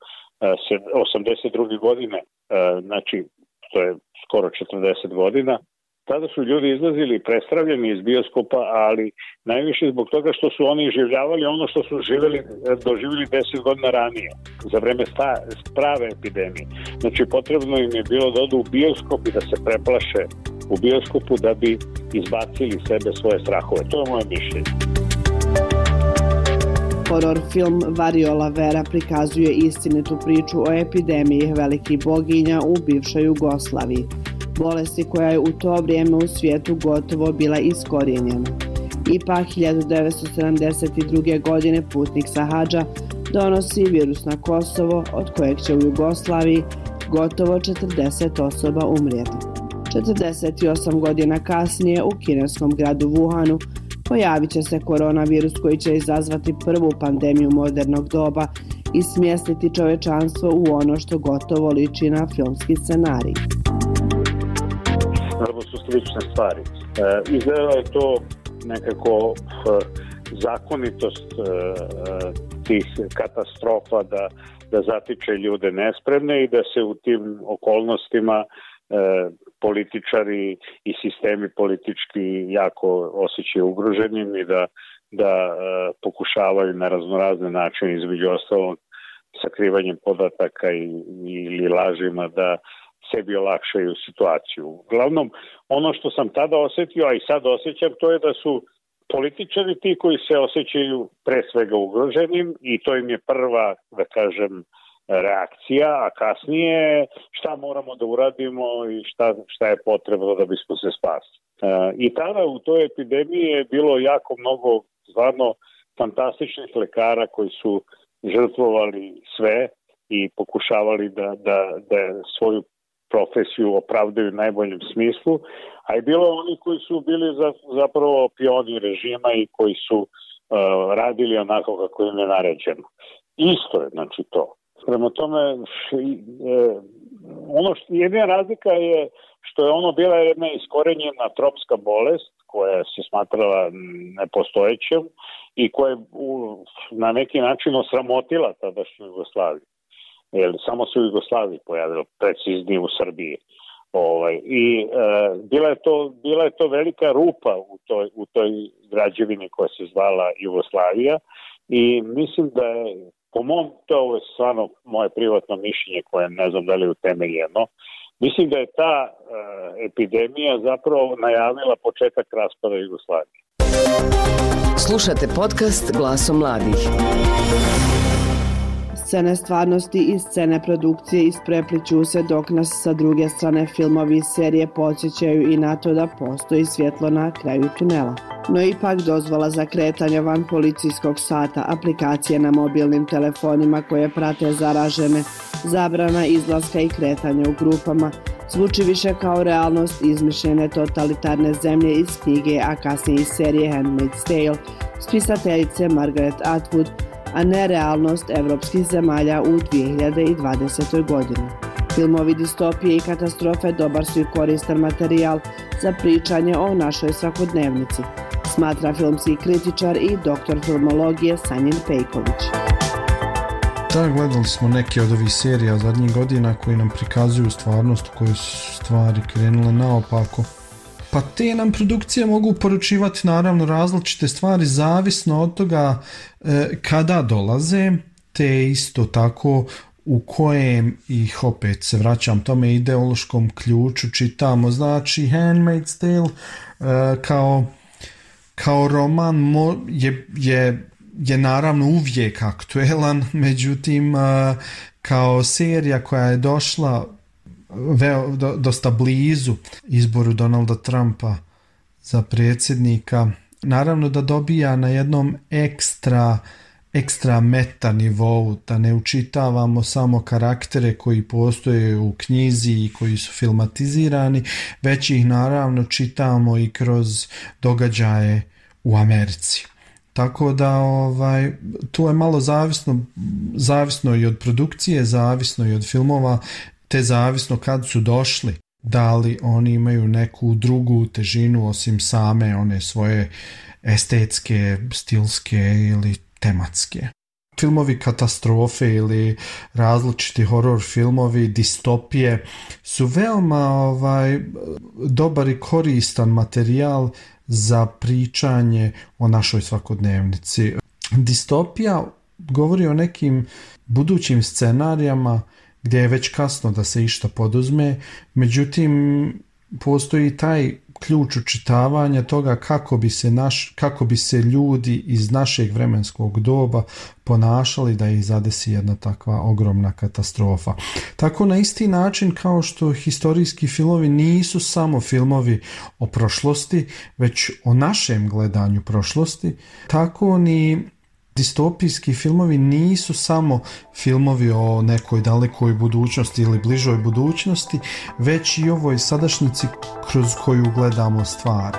82. godine, znači to je skoro 40 godina. Tada su ljudi izlazili prestravljeni iz bioskopa, ali najviše zbog toga što su oni življavali ono što su doživjeli 10 godina ranije, za vreme prave epidemije. Znači potrebno im je bilo da odu u bioskop i da se preplaše u bioskopu da bi izbacili sebe svoje strahove. To je moje mišljenje. Horor film Variola Vera prikazuje istinitu priču o epidemiji velikih boginja u bivšoj Jugoslaviji, bolesti koja je u to vrijeme u svijetu gotovo bila iskorijenjena. Ipak 1972. godine putnik sa hadža donosi virus na Kosovo, od kojeg će u Jugoslaviji gotovo 40 osoba umrijeti. 48 godina kasnije u kineskom gradu Wuhanu pojavit će se koronavirus koji će izazvati prvu pandemiju modernog doba i smjestiti čovečanstvo u ono što gotovo liči na filmski scenarij. Naravno su slične stvari. Izgleda je to nekako zakonitost tih katastrofa da zatiče ljude nespremne i da se u tim okolnostima političari i sistemi politički jako osjećaju ugroženim i da pokušavaju na raznorazne načine, između ostalog sakrivanjem podataka ili lažima, da sebi olakšaju situaciju. Uglavnom, ono što sam tada osjetio, a i sad osjećam, to je da su političari ti koji se osjećaju pre svega ugroženim i to im je prva, da kažem, reakcija, a kasnije šta moramo da uradimo i šta je potrebno da bismo se spasili. I tada u toj epidemiji je bilo jako mnogo stvarno fantastičnih lekara koji su žrtvovali sve i pokušavali da svoju profesiju opravdaju u najboljem smislu, a je bilo oni koji su bili zapravo pioni režima i koji su radili onako kako im je naređeno. Isto je, znači, to. Prema tome, jedina razlika je što je ono bila jedna iskorenjena tropska bolest koja se smatrala nepostojećem i koja je na neki način osramotila tadašnju Jugoslaviju. Samo se u Jugoslaviji pojavilo, preciznije u Srbiji. Bila je to velika rupa u toj građevini koja se zvala Jugoslavija i mislim da je, po mom, to je stvarno moje privatno mišljenje koje ne znam da li je utemeljeno, mislim da je ta epidemija zapravo najavila početak raspada Jugoslavije. Slušate podcast Glasom mladih. Scene stvarnosti i scene produkcije isprepliću se dok nas sa druge strane filmovi i serije podsjećaju i na to da postoji svjetlo na kraju tunela. No ipak dozvola za kretanje van policijskog sata, aplikacije na mobilnim telefonima koje prate zaražene, zabrana izlaska i kretanja u grupama, zvuči više kao realnost izmišljene totalitarne zemlje iz knjige, a kasnije iz serije Handmaid's Tale, spisateljice Margaret Atwood, a ne realnost evropskih zemalja u 2020. godini. Filmovi distopije i katastrofe dobar su i koristan materijal za pričanje o našoj svakodnevnici, smatra filmski kritičar i doktor filmologije Sanjin Pejković. Da, gledali smo neke od ovih serija zadnjih godina koji nam prikazuju stvarnost u kojoj su stvari krenule naopako. Pa te nam produkcije mogu poručivati naravno različite stvari zavisno od toga kada dolaze, te isto tako u kojem ih, opet se vraćam tome ideološkom ključu, čitamo. Znači Handmaid's Tale kao roman je naravno uvijek aktuelan, međutim kao serija koja je došla dosta blizu izboru Donalda Trumpa za predsjednika, naravno da dobija na jednom ekstra meta nivou, da ne učitavamo samo karaktere koji postoje u knjizi i koji su filmatizirani, već ih naravno čitamo i kroz događaje u Americi. Tako da tu je malo zavisno i od produkcije, zavisno i od filmova, te zavisno kad su došli, da li oni imaju neku drugu težinu osim same one svoje estetske, stilske ili tematske. Filmovi katastrofe ili različiti horor filmovi, distopije su veoma dobar i koristan materijal za pričanje o našoj svakodnevnici. Distopija govori o nekim budućim scenarijama gdje je već kasno da se išta poduzme, međutim postoji taj ključ učitavanja toga kako bi se ljudi iz našeg vremenskog doba ponašali da ih zadesi jedna takva ogromna katastrofa. Tako na isti način kao što historijski filmovi nisu samo filmovi o prošlosti, već o našem gledanju prošlosti, tako ni distopijski filmovi nisu samo filmovi o nekoj dalekoj budućnosti ili bližoj budućnosti, već i ovoj sadašnjici kroz koju gledamo stvari.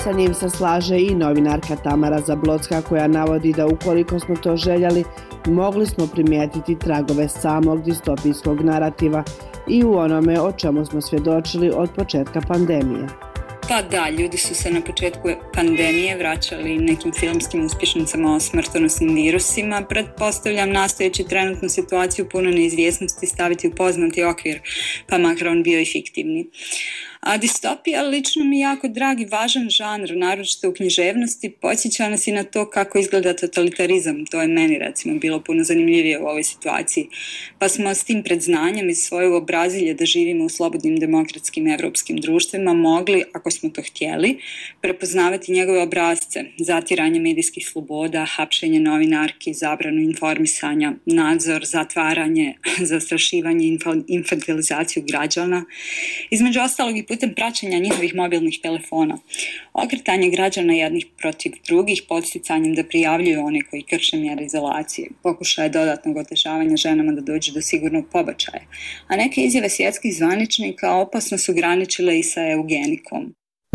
Sa njim se slaže i novinarka Tamara Zablocka koja navodi da ukoliko smo to željeli, mogli smo primijetiti tragove samog distopijskog narativa i u onome o čemu smo svjedočili od početka pandemije. Pa da, ljudi su se na početku pandemije vraćali nekim filmskim uspješnicama o smrtonosnim virusima. Pretpostavljam nastojeći trenutnu situaciju puno neizvjesnosti staviti u poznati okvir, pa makar on bio i fiktivni. A distopija lično mi je jako drag i važan žanr, naročito u književnosti, podsjeća nas i na to kako izgleda totalitarizam. To je meni recimo bilo puno zanimljivije u ovoj situaciji. Pa smo s tim predznanjem iz svoje obrazilje da živimo u slobodnim demokratskim evropskim društvima mogli, ako smo to htjeli, prepoznavati njegove obrazce, zatiranje medijskih sloboda, hapšenje novinarki, zabranu informisanja, nadzor, zatvaranje, zastrašivanje, infantilizaciju građana, između ostalog i putem praćenja njihovih mobilnih telefona, okretanje građana jednih protiv drugih podsticanjem da prijavljuju one koji krše mjere izolacije, pokušaje dodatnog otežavanja ženama da dođu do sigurnog pobačaja, a neke izjave svjetskih zvaničnika opasno su graničile i sa eugenikom.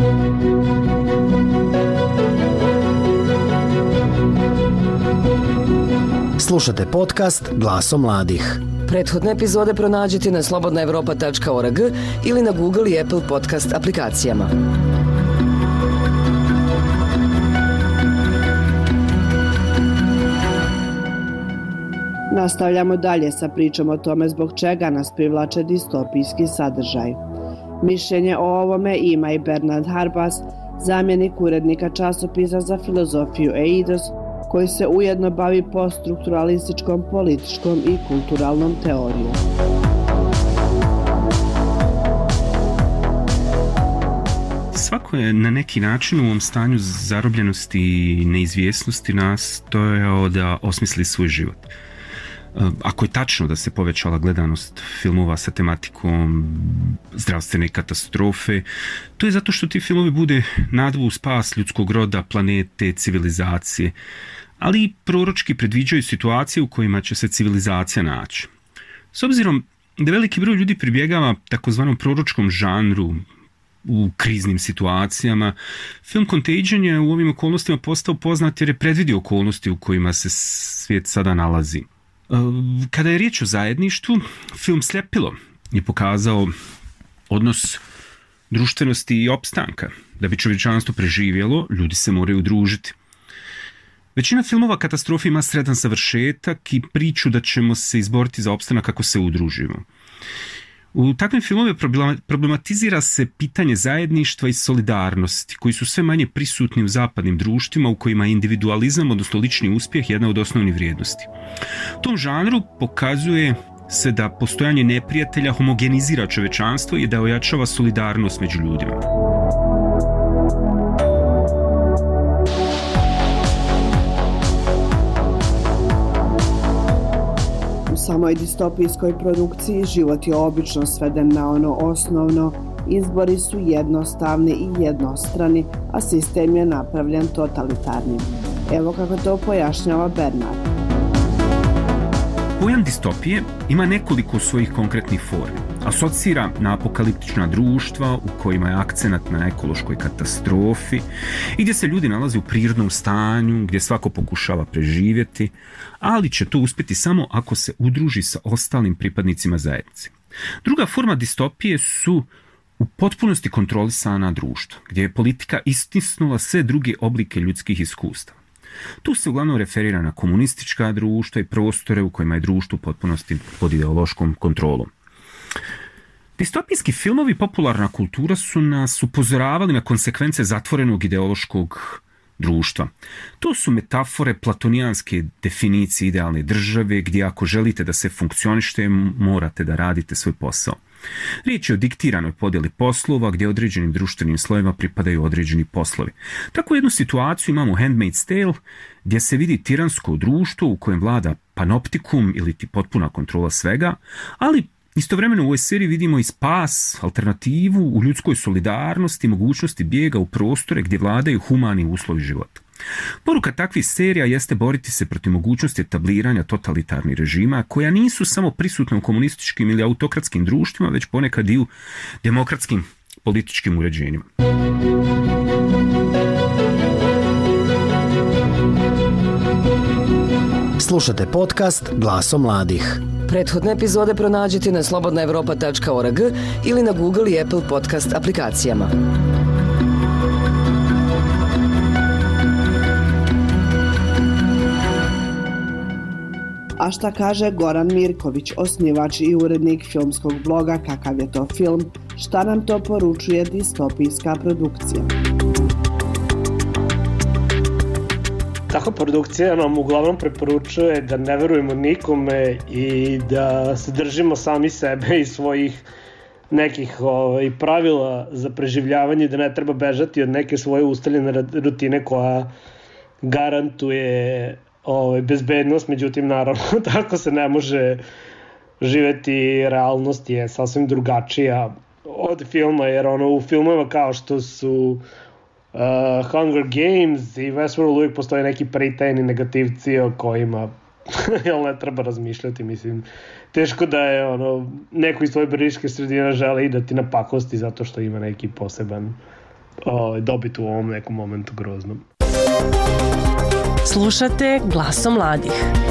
Slušate podcast Glasom mladih. Prethodne epizode pronađite na slobodnaevropa.org ili na Google i Apple podcast aplikacijama. Nastavljamo dalje sa pričom o tome zbog čega nas privlače distopijski sadržaj. Mišljenje o ovome ima i Bernard Harbas, zamjenik urednika časopisa za filozofiju Eidos, koji se ujedno bavi poststrukturalističkom, političkom i kulturalnom teorijom. Svako je na neki način u ovom stanju zarobljenosti i neizvjesnosti nastojao da osmisli svoj život. Ako je tačno da se povećala gledanost filmova sa tematikom zdravstvene katastrofe, to je zato što ti filmovi bude nadvu spas ljudskog roda, planete, civilizacije, ali i proročki predviđaju situacije u kojima će se civilizacija naći. S obzirom da veliki broj ljudi pribjegava takozvanom proročkom žanru u kriznim situacijama, film Contagion je u ovim okolnostima postao poznat jer je predvidio okolnosti u kojima se svijet sada nalazi. Kada je riječ o zajedništvu, film Sljepilo je pokazao odnos društvenosti i opstanka. Da bi čovječanstvo preživjelo, ljudi se moraju udružiti. Većina filmova katastrofe ima sredan završetak i priču da ćemo se izboriti za opstanak kako se udružimo. U takvim filmovima problematizira se pitanje zajedništva i solidarnosti, koji su sve manje prisutni u zapadnim društvima u kojima je individualizam, odnosno lični uspjeh, jedna od osnovnih vrijednosti. U tom žanru pokazuje se da postojanje neprijatelja homogenizira čovječanstvo i da ojačava solidarnost među ljudima. U samoj distopijskoj produkciji život je obično sveden na ono osnovno, izbori su jednostavni i jednostrani, a sistem je napravljen totalitarnim. Evo kako to pojašnjava Bernard. Pojam distopije ima nekoliko svojih konkretnih formi. Asocira na apokaliptična društva u kojima je akcenat na ekološkoj katastrofi i gdje se ljudi nalaze u prirodnom stanju, gdje svako pokušava preživjeti, ali će to uspjeti samo ako se udruži sa ostalim pripadnicima zajednice. Druga forma distopije su u potpunosti kontrolisana društva, gdje je politika istisnula sve druge oblike ljudskih iskustava. Tu se uglavnom referira na komunistička društva i prostore u kojima je društvo u potpunosti pod ideološkom kontrolom. Distopijski filmovi i popularna kultura su nas upozoravali na konsekvence zatvorenog ideološkog društva. To su metafore platonijanske definicije idealne države, gdje ako želite da se funkcionište, morate da radite svoj posao. Riječ je o diktiranoj podjeli poslova, gdje određenim društvenim slojevima pripadaju određeni poslovi. Tako jednu situaciju imamo u Handmaid's Tale, gdje se vidi tiransko društvo u kojem vlada panoptikum ili ti potpuna kontrola svega, ali istovremeno u ovoj seriji vidimo i spas, alternativu u ljudskoj solidarnosti, mogućnosti bijega u prostore gdje vladaju humani uslovi života. Poruka takvih serija jeste boriti se protiv mogućnosti etabliranja totalitarnih režima koja nisu samo prisutne u komunističkim ili autokratskim društvima, već ponekad i u demokratskim političkim uređenjima. Slušate podcast Glasom mladih. Prethodne epizode pronađite na slobodnaevropa.org ili na Google i Apple podcast aplikacijama. A šta kaže Goran Mirković, osnivač i urednik filmskog bloga Kakav je to film, šta nam to poručuje distopijska produkcija? Takva produkcija nam uglavnom preporučuje da ne verujemo nikome i da se držimo sami sebe i svojih nekih pravila za preživljavanje, da ne treba bežati od neke svoje ustaljene rutine koja garantuje bezbednost, međutim naravno tako se ne može živeti, realnost je sasvim drugačija od filma, jer u filmova kao što su Hunger Games i Westworld uvijek postoje neki pritajni negativci o kojima ne treba razmišljati, mislim. Teško da je neko iz tvoje briške sredine žele da ti napakosti zato što ima neki poseban dobit u ovom nekom momentu groznom. Slušate Glasom mladih.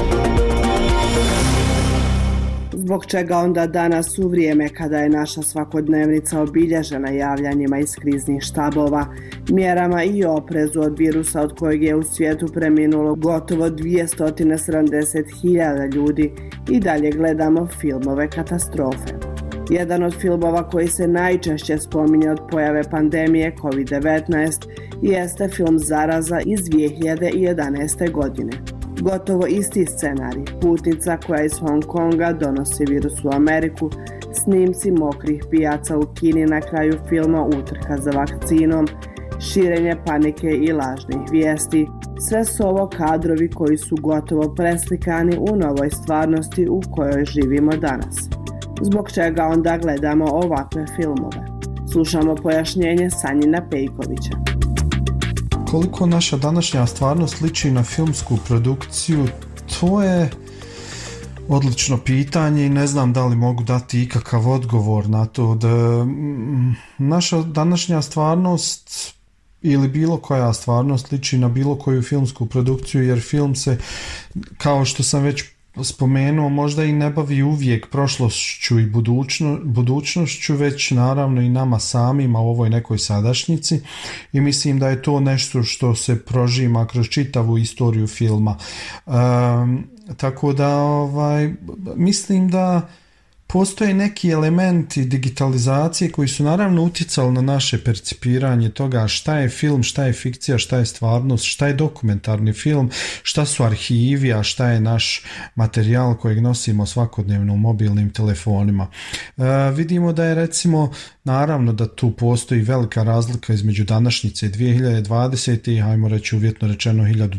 Zbog čega onda danas u vrijeme kada je naša svakodnevnica obilježena javljanjima iz kriznih štabova, mjerama i oprezu od virusa od kojeg je u svijetu preminulo gotovo 270.000 ljudi, i dalje gledamo filmove katastrofe. Jedan od filmova koji se najčešće spominje od pojave pandemije COVID-19 jeste film Zaraza iz 2011. godine. Gotovo isti scenarij, putnica koja iz Hong Konga donosi virus u Ameriku, snimci mokrih pijaca u Kini na kraju filma, utrka za vakcinom, širenje panike i lažnih vijesti. Sve su ovo kadrovi koji su gotovo preslikani u novoj stvarnosti u kojoj živimo danas. Zbog čega onda gledamo ovakve filmove? Slušamo pojašnjenje Sanjina Pejkovića. Koliko naša današnja stvarnost liči na filmsku produkciju, to je odlično pitanje i ne znam da li mogu dati ikakav odgovor na to. Da naša današnja stvarnost ili bilo koja stvarnost liči na bilo koju filmsku produkciju, jer film se, kao što sam već spomenuo, možda i ne bavi uvijek prošlošću i budućnošću, već naravno i nama samima u ovoj nekoj sadašnjici, i mislim da je to nešto što se prožima kroz čitavu istoriju filma. Tako da mislim da postoje neki elementi digitalizacije koji su naravno utjecali na naše percipiranje toga šta je film, šta je fikcija, šta je stvarnost, šta je dokumentarni film, šta su arhivi, a šta je naš materijal kojeg nosimo svakodnevno u mobilnim telefonima. Vidimo da je, recimo, naravno da tu postoji velika razlika između današnjice 2020. i, hajmo reći uvjetno rečeno,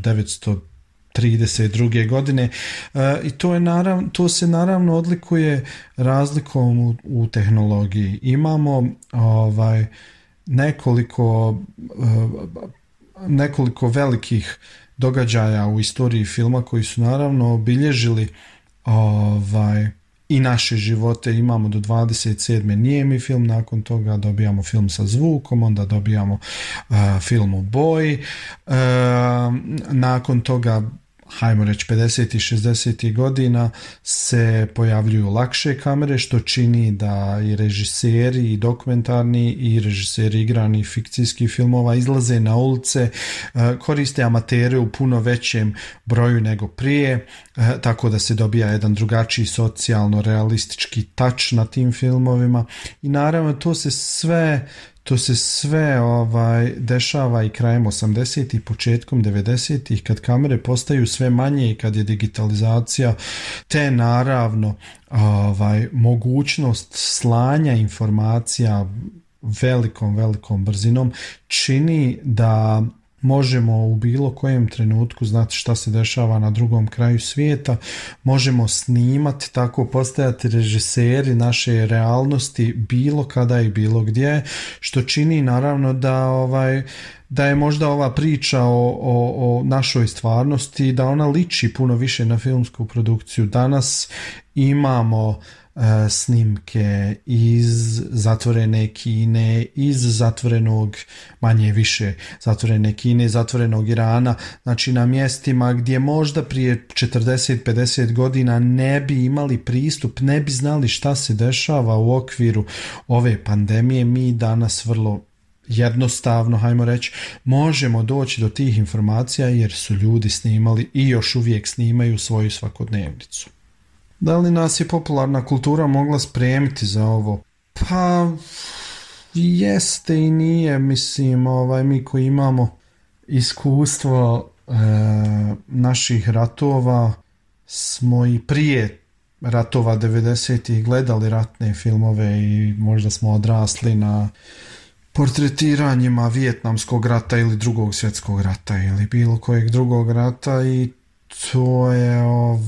1932. godine, i to se naravno odlikuje razlikom u tehnologiji. Imamo nekoliko velikih događaja u istoriji filma koji su naravno obilježili i naše živote. Imamo do 27. nijemi film, nakon toga dobijamo film sa zvukom, onda dobijamo film u boji, nakon toga, hajmo reći 50. i 60. godina se pojavljuju lakše kamere, što čini da i režiseri i dokumentarni i režiseri igranih fikcijskih filmova izlaze na ulice, koriste amatere u puno većem broju nego prije, tako da se dobija jedan drugačiji socijalno realistički touch na tim filmovima. I naravno to se sve dešava i krajem 80. i početkom 90. kad kamere postaju sve manje i kad je digitalizacija, te naravno mogućnost slanja informacija velikom brzinom čini da možemo u bilo kojem trenutku znati šta se dešava na drugom kraju svijeta, možemo snimati, tako postajati režiseri naše realnosti bilo kada i bilo gdje, što čini naravno da da je možda ova priča o našoj stvarnosti, da ona liči puno više na filmsku produkciju. Danas imamo snimke iz zatvorene Kine, iz zatvorenog, manje više zatvorene Kine, zatvorenog Irana, znači na mjestima gdje možda prije 40-50 godina ne bi imali pristup, ne bi znali šta se dešava u okviru ove pandemije. Mi danas vrlo jednostavno, hajmo reći, možemo doći do tih informacija jer su ljudi snimali i još uvijek snimaju svoju svakodnevnicu. Da li nas je popularna kultura mogla spremiti za ovo? Pa, jeste i nije, mislim, mi koji imamo iskustvo naših ratova smo i prije ratova 90-ih gledali ratne filmove i možda smo odrasli na portretiranjima Vijetnamskog rata ili Drugog svjetskog rata ili bilo kojeg drugog rata i to je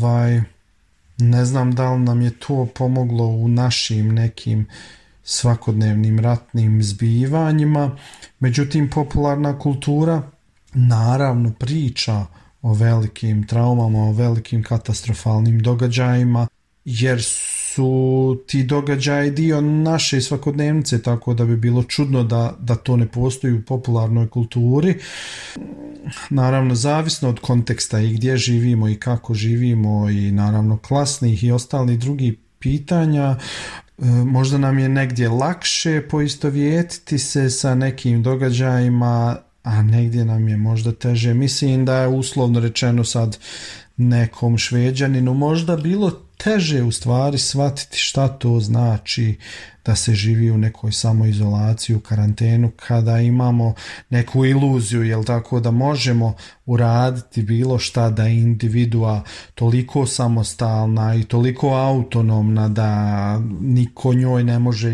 ne znam da li nam je to pomoglo u našim nekim svakodnevnim ratnim zbivanjima, međutim popularna kultura naravno priča o velikim traumama, o velikim katastrofalnim događajima, jer su ti događaji dio naše svakodnevnice, tako da bi bilo čudno da to ne postoji u popularnoj kulturi. Naravno, zavisno od konteksta i gdje živimo i kako živimo i naravno klasnih i ostalih drugih pitanja, možda nam je negdje lakše poistovjetiti se sa nekim događajima, a negdje nam je možda teže. Mislim da je uslovno rečeno sad nekom Šveđaninu možda bilo teže u stvari shvatiti šta to znači da se živi u nekoj samoizolaciji, u karantenu, kada imamo neku iluziju, jel tako, da možemo uraditi bilo šta, da je individua toliko samostalna i toliko autonomna da niko njoj ne može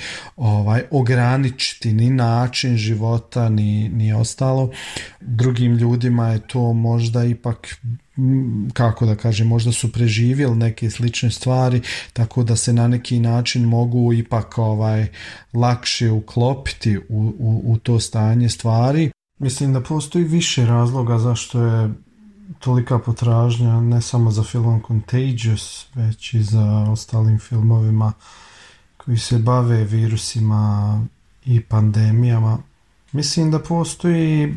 ograničiti ni način života ni ostalo. Drugim ljudima je to možda ipak, kako da kažem, možda su preživjeli neke slične stvari, tako da se na neki način mogu ipak lakše uklopiti u to stanje stvari. Mislim da postoji više razloga zašto je tolika potražnja ne samo za filmom Contagious, već i za ostalim filmovima koji se bave virusima i pandemijama. Mislim da postoji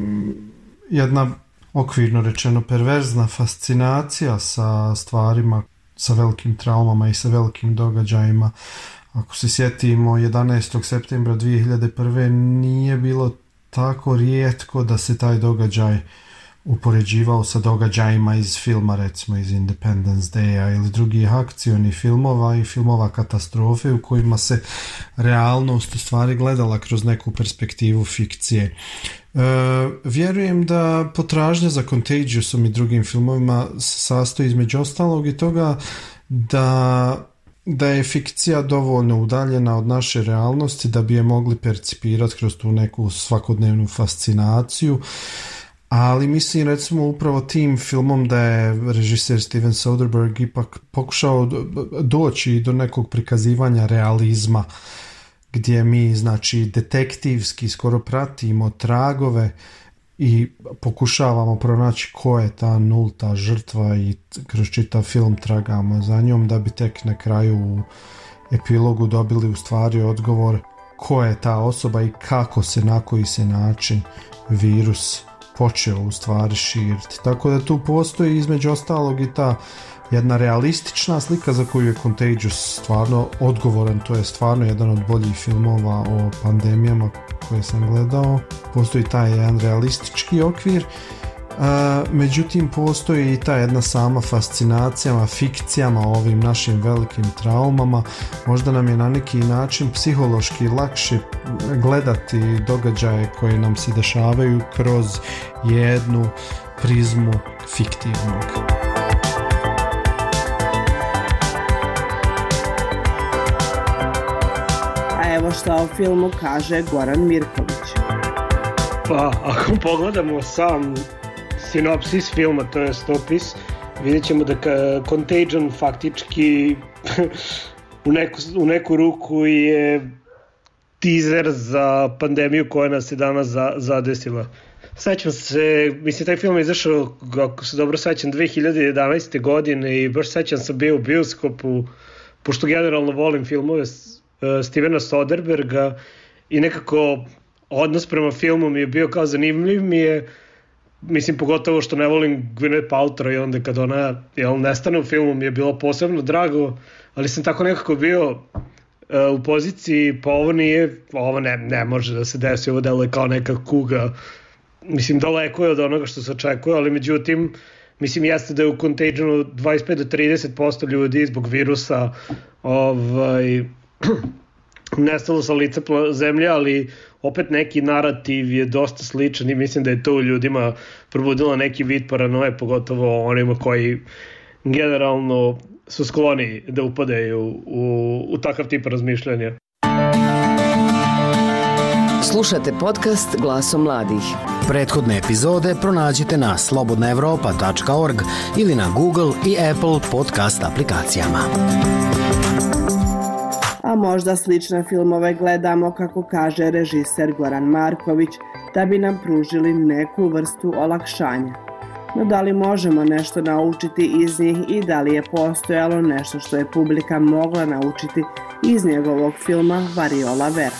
jedna, okvirno rečeno, perverzna fascinacija sa stvarima, sa velikim traumama i sa velikim događajima. Ako se sjetimo 11. septembra 2001. nije bilo tako rijetko da se taj događaj upoređivao sa događajima iz filma, recimo iz Independence Day-a ili drugih akcionih filmova i filmova katastrofe u kojima se realnost u stvari gledala kroz neku perspektivu fikcije. Vjerujem da potražnja za Contagiousom i drugim filmovima sastoji između ostalog i toga da je fikcija dovoljno udaljena od naše realnosti da bi je mogli percipirati kroz tu neku svakodnevnu fascinaciju, ali mislim recimo upravo tim filmom da je režiser Steven Soderbergh ipak pokušao doći do nekog prikazivanja realizma, gdje mi znači detektivski skoro pratimo tragove i pokušavamo pronaći ko je ta nulta žrtva i kroz čitav film tragamo za njom, da bi tek na kraju u epilogu dobili u stvari odgovor ko je ta osoba i kako se, na koji se način virus počeo u stvari širiti. Tako da tu postoji između ostalog i ta jedna realistična slika za koju je Contagious stvarno odgovoran. To je stvarno jedan od boljih filmova o pandemijama koje sam gledao. Postoji taj jedan realistički okvir, međutim postoji i ta jedna sama fascinacijama, fikcijama o ovim našim velikim traumama. Možda nam je na neki način psihološki lakše gledati događaje koje nam se dešavaju kroz jednu prizmu fiktivnog. Evo šta o filmu kaže Goran Mirković. Pa, ako pogledamo sam sinopsis filma, to je opis, vidjet ćemo da Contagion faktički u neku ruku je teaser za pandemiju koja nas je danas zadesila. Sećam se, mislim, taj film je izašao, ako se dobro sećam, 2011. godine i baš sećam sam bio u bioskopu, pošto generalno volim filmove Stevena Soderberga i nekako odnos prema filmu mi je bio kao zanimljiv mi je, mislim, pogotovo što ne volim Gwyneth Paltrow i onda kad ona nestane u filmu mi je bilo posebno drago, ali sam tako nekako bio u poziciji, pa ovo ne može da se desi, ovo deluje kao neka kuga, mislim, daleko je od onoga što se očekuje, ali međutim, mislim, jeste da je u Contagionu 25 do 30% ljudi zbog virusa nestalo sa lica zemlje, ali opet neki narativ je dosta sličan i mislim da je to u ljudima probudilo neki vid paranoje, pogotovo onima koji generalno su skloni da upadaju u takav tip razmišljanja. Slušate podcast Glasom mladih. Prethodne epizode pronađite na slobodnaevropa.org ili na Google i Apple podcast aplikacijama. A možda slične filmove gledamo, kako kaže režiser Goran Marković, da bi nam pružili neku vrstu olakšanja. No da li možemo nešto naučiti iz njih i da li je postojalo nešto što je publika mogla naučiti iz njegovog filma Variola Vera?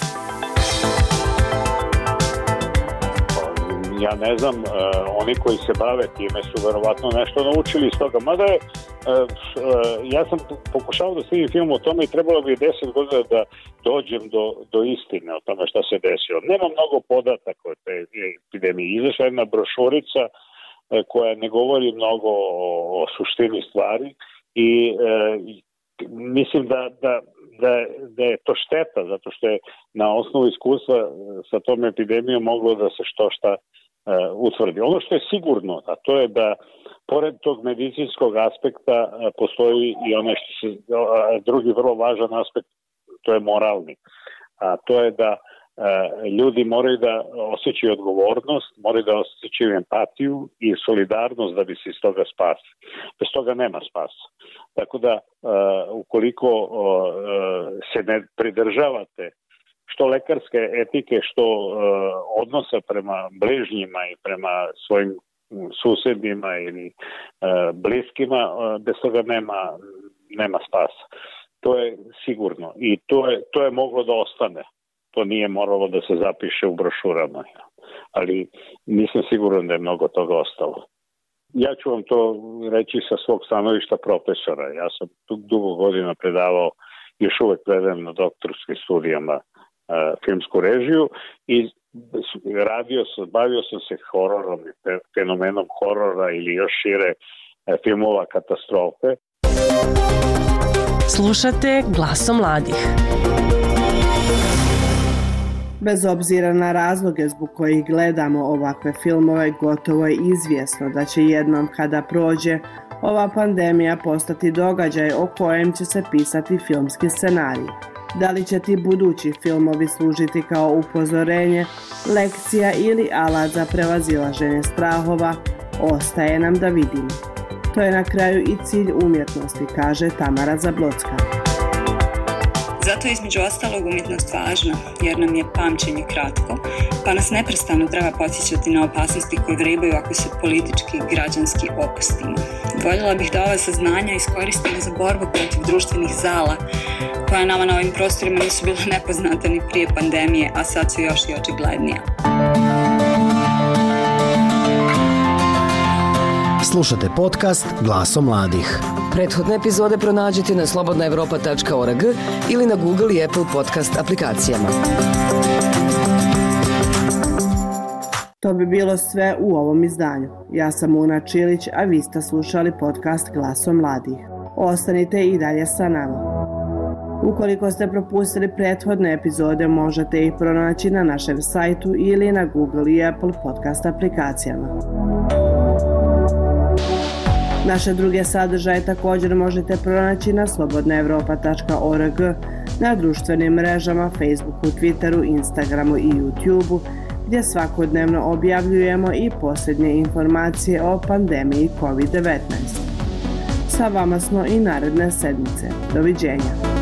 Ja ne znam, oni koji se bave time su verovatno nešto naučili iz toga. Mada je, ja sam pokušao da snimim film o tome i trebalo bi 10 godina da dođem do istine o tome šta se desilo. Nema mnogo podataka o te epidemiji. Izašla jedna brošurica koja ne govori mnogo o suštini stvari i mislim da je to šteta, zato što je na osnovu iskustva sa tom epidemijom moglo da se što šta utvrdi. Ono što je sigurno, a to je da pored tog medicinskog aspekta postoji i onaj drugi vrlo važan aspekt, to je moralni. A to je da ljudi moraju da osjećaju odgovornost, moraju da osjećaju empatiju i solidarnost da bi se iz toga spasili. Bez toga nema spasa. Tako da, ukoliko se ne pridržavate što lekarske etike, što odnosa prema bližnjima i prema svojim susedima ili bliskima, bez toga nema spasa. To je sigurno i to je moglo da ostane. To nije moralo da se zapiše u brošurama, ali nisam siguran da je mnogo toga ostalo. Ja ću vam to reći sa svog stanovišta profesora. Ja sam dugo godina predavao, još uvek predajem na doktorskim studijama filmsku režiju i bavio sam se hororom, fenomenom horora ili još šire filmova katastrofe. Slušate Glasom mladih. Bez obzira na razloge zbog kojih gledamo ovakve filmove, gotovo je izvjesno da će jednom kada prođe ova pandemija postati događaj o kojem će se pisati filmski scenarij. Da li će ti budući filmovi služiti kao upozorenje, lekcija ili alat za prevazilaženje strahova, ostaje nam da vidimo. To je na kraju i cilj umjetnosti, kaže Tamara Zablocka. Zato je između ostalog umjetnost važna, jer nam je pamćenje kratko, pa nas neprestano treba podsjećati na opasnosti koje vrebaju ako se politički i građanski opustimo. Voljela bih da ova saznanja iskoristimo za borbu protiv društvenih zala, koja nama na ovim prostorima nisu bila nepoznata ni prije pandemije, a sad su još i očiglednija. Slušate podcast Glasom mladih. Prethodne epizode pronađite na slobodnaevropa.org ili na Google i Apple podcast aplikacijama. To bi bilo sve u ovom izdanju. Ja sam Una Čilić, a vi ste slušali podcast Glasom mladih. Ostanite i dalje sa nama. Ukoliko ste propustili prethodne epizode, možete ih pronaći na našem sajtu ili na Google i Apple podcast aplikacijama. Naše druge sadržaje također možete pronaći na slobodnaevropa.org, na društvenim mrežama, Facebooku, Twitteru, Instagramu i YouTubeu, gdje svakodnevno objavljujemo i posljednje informacije o pandemiji COVID-19. Sa vama smo i naredne sedmice. Doviđenja.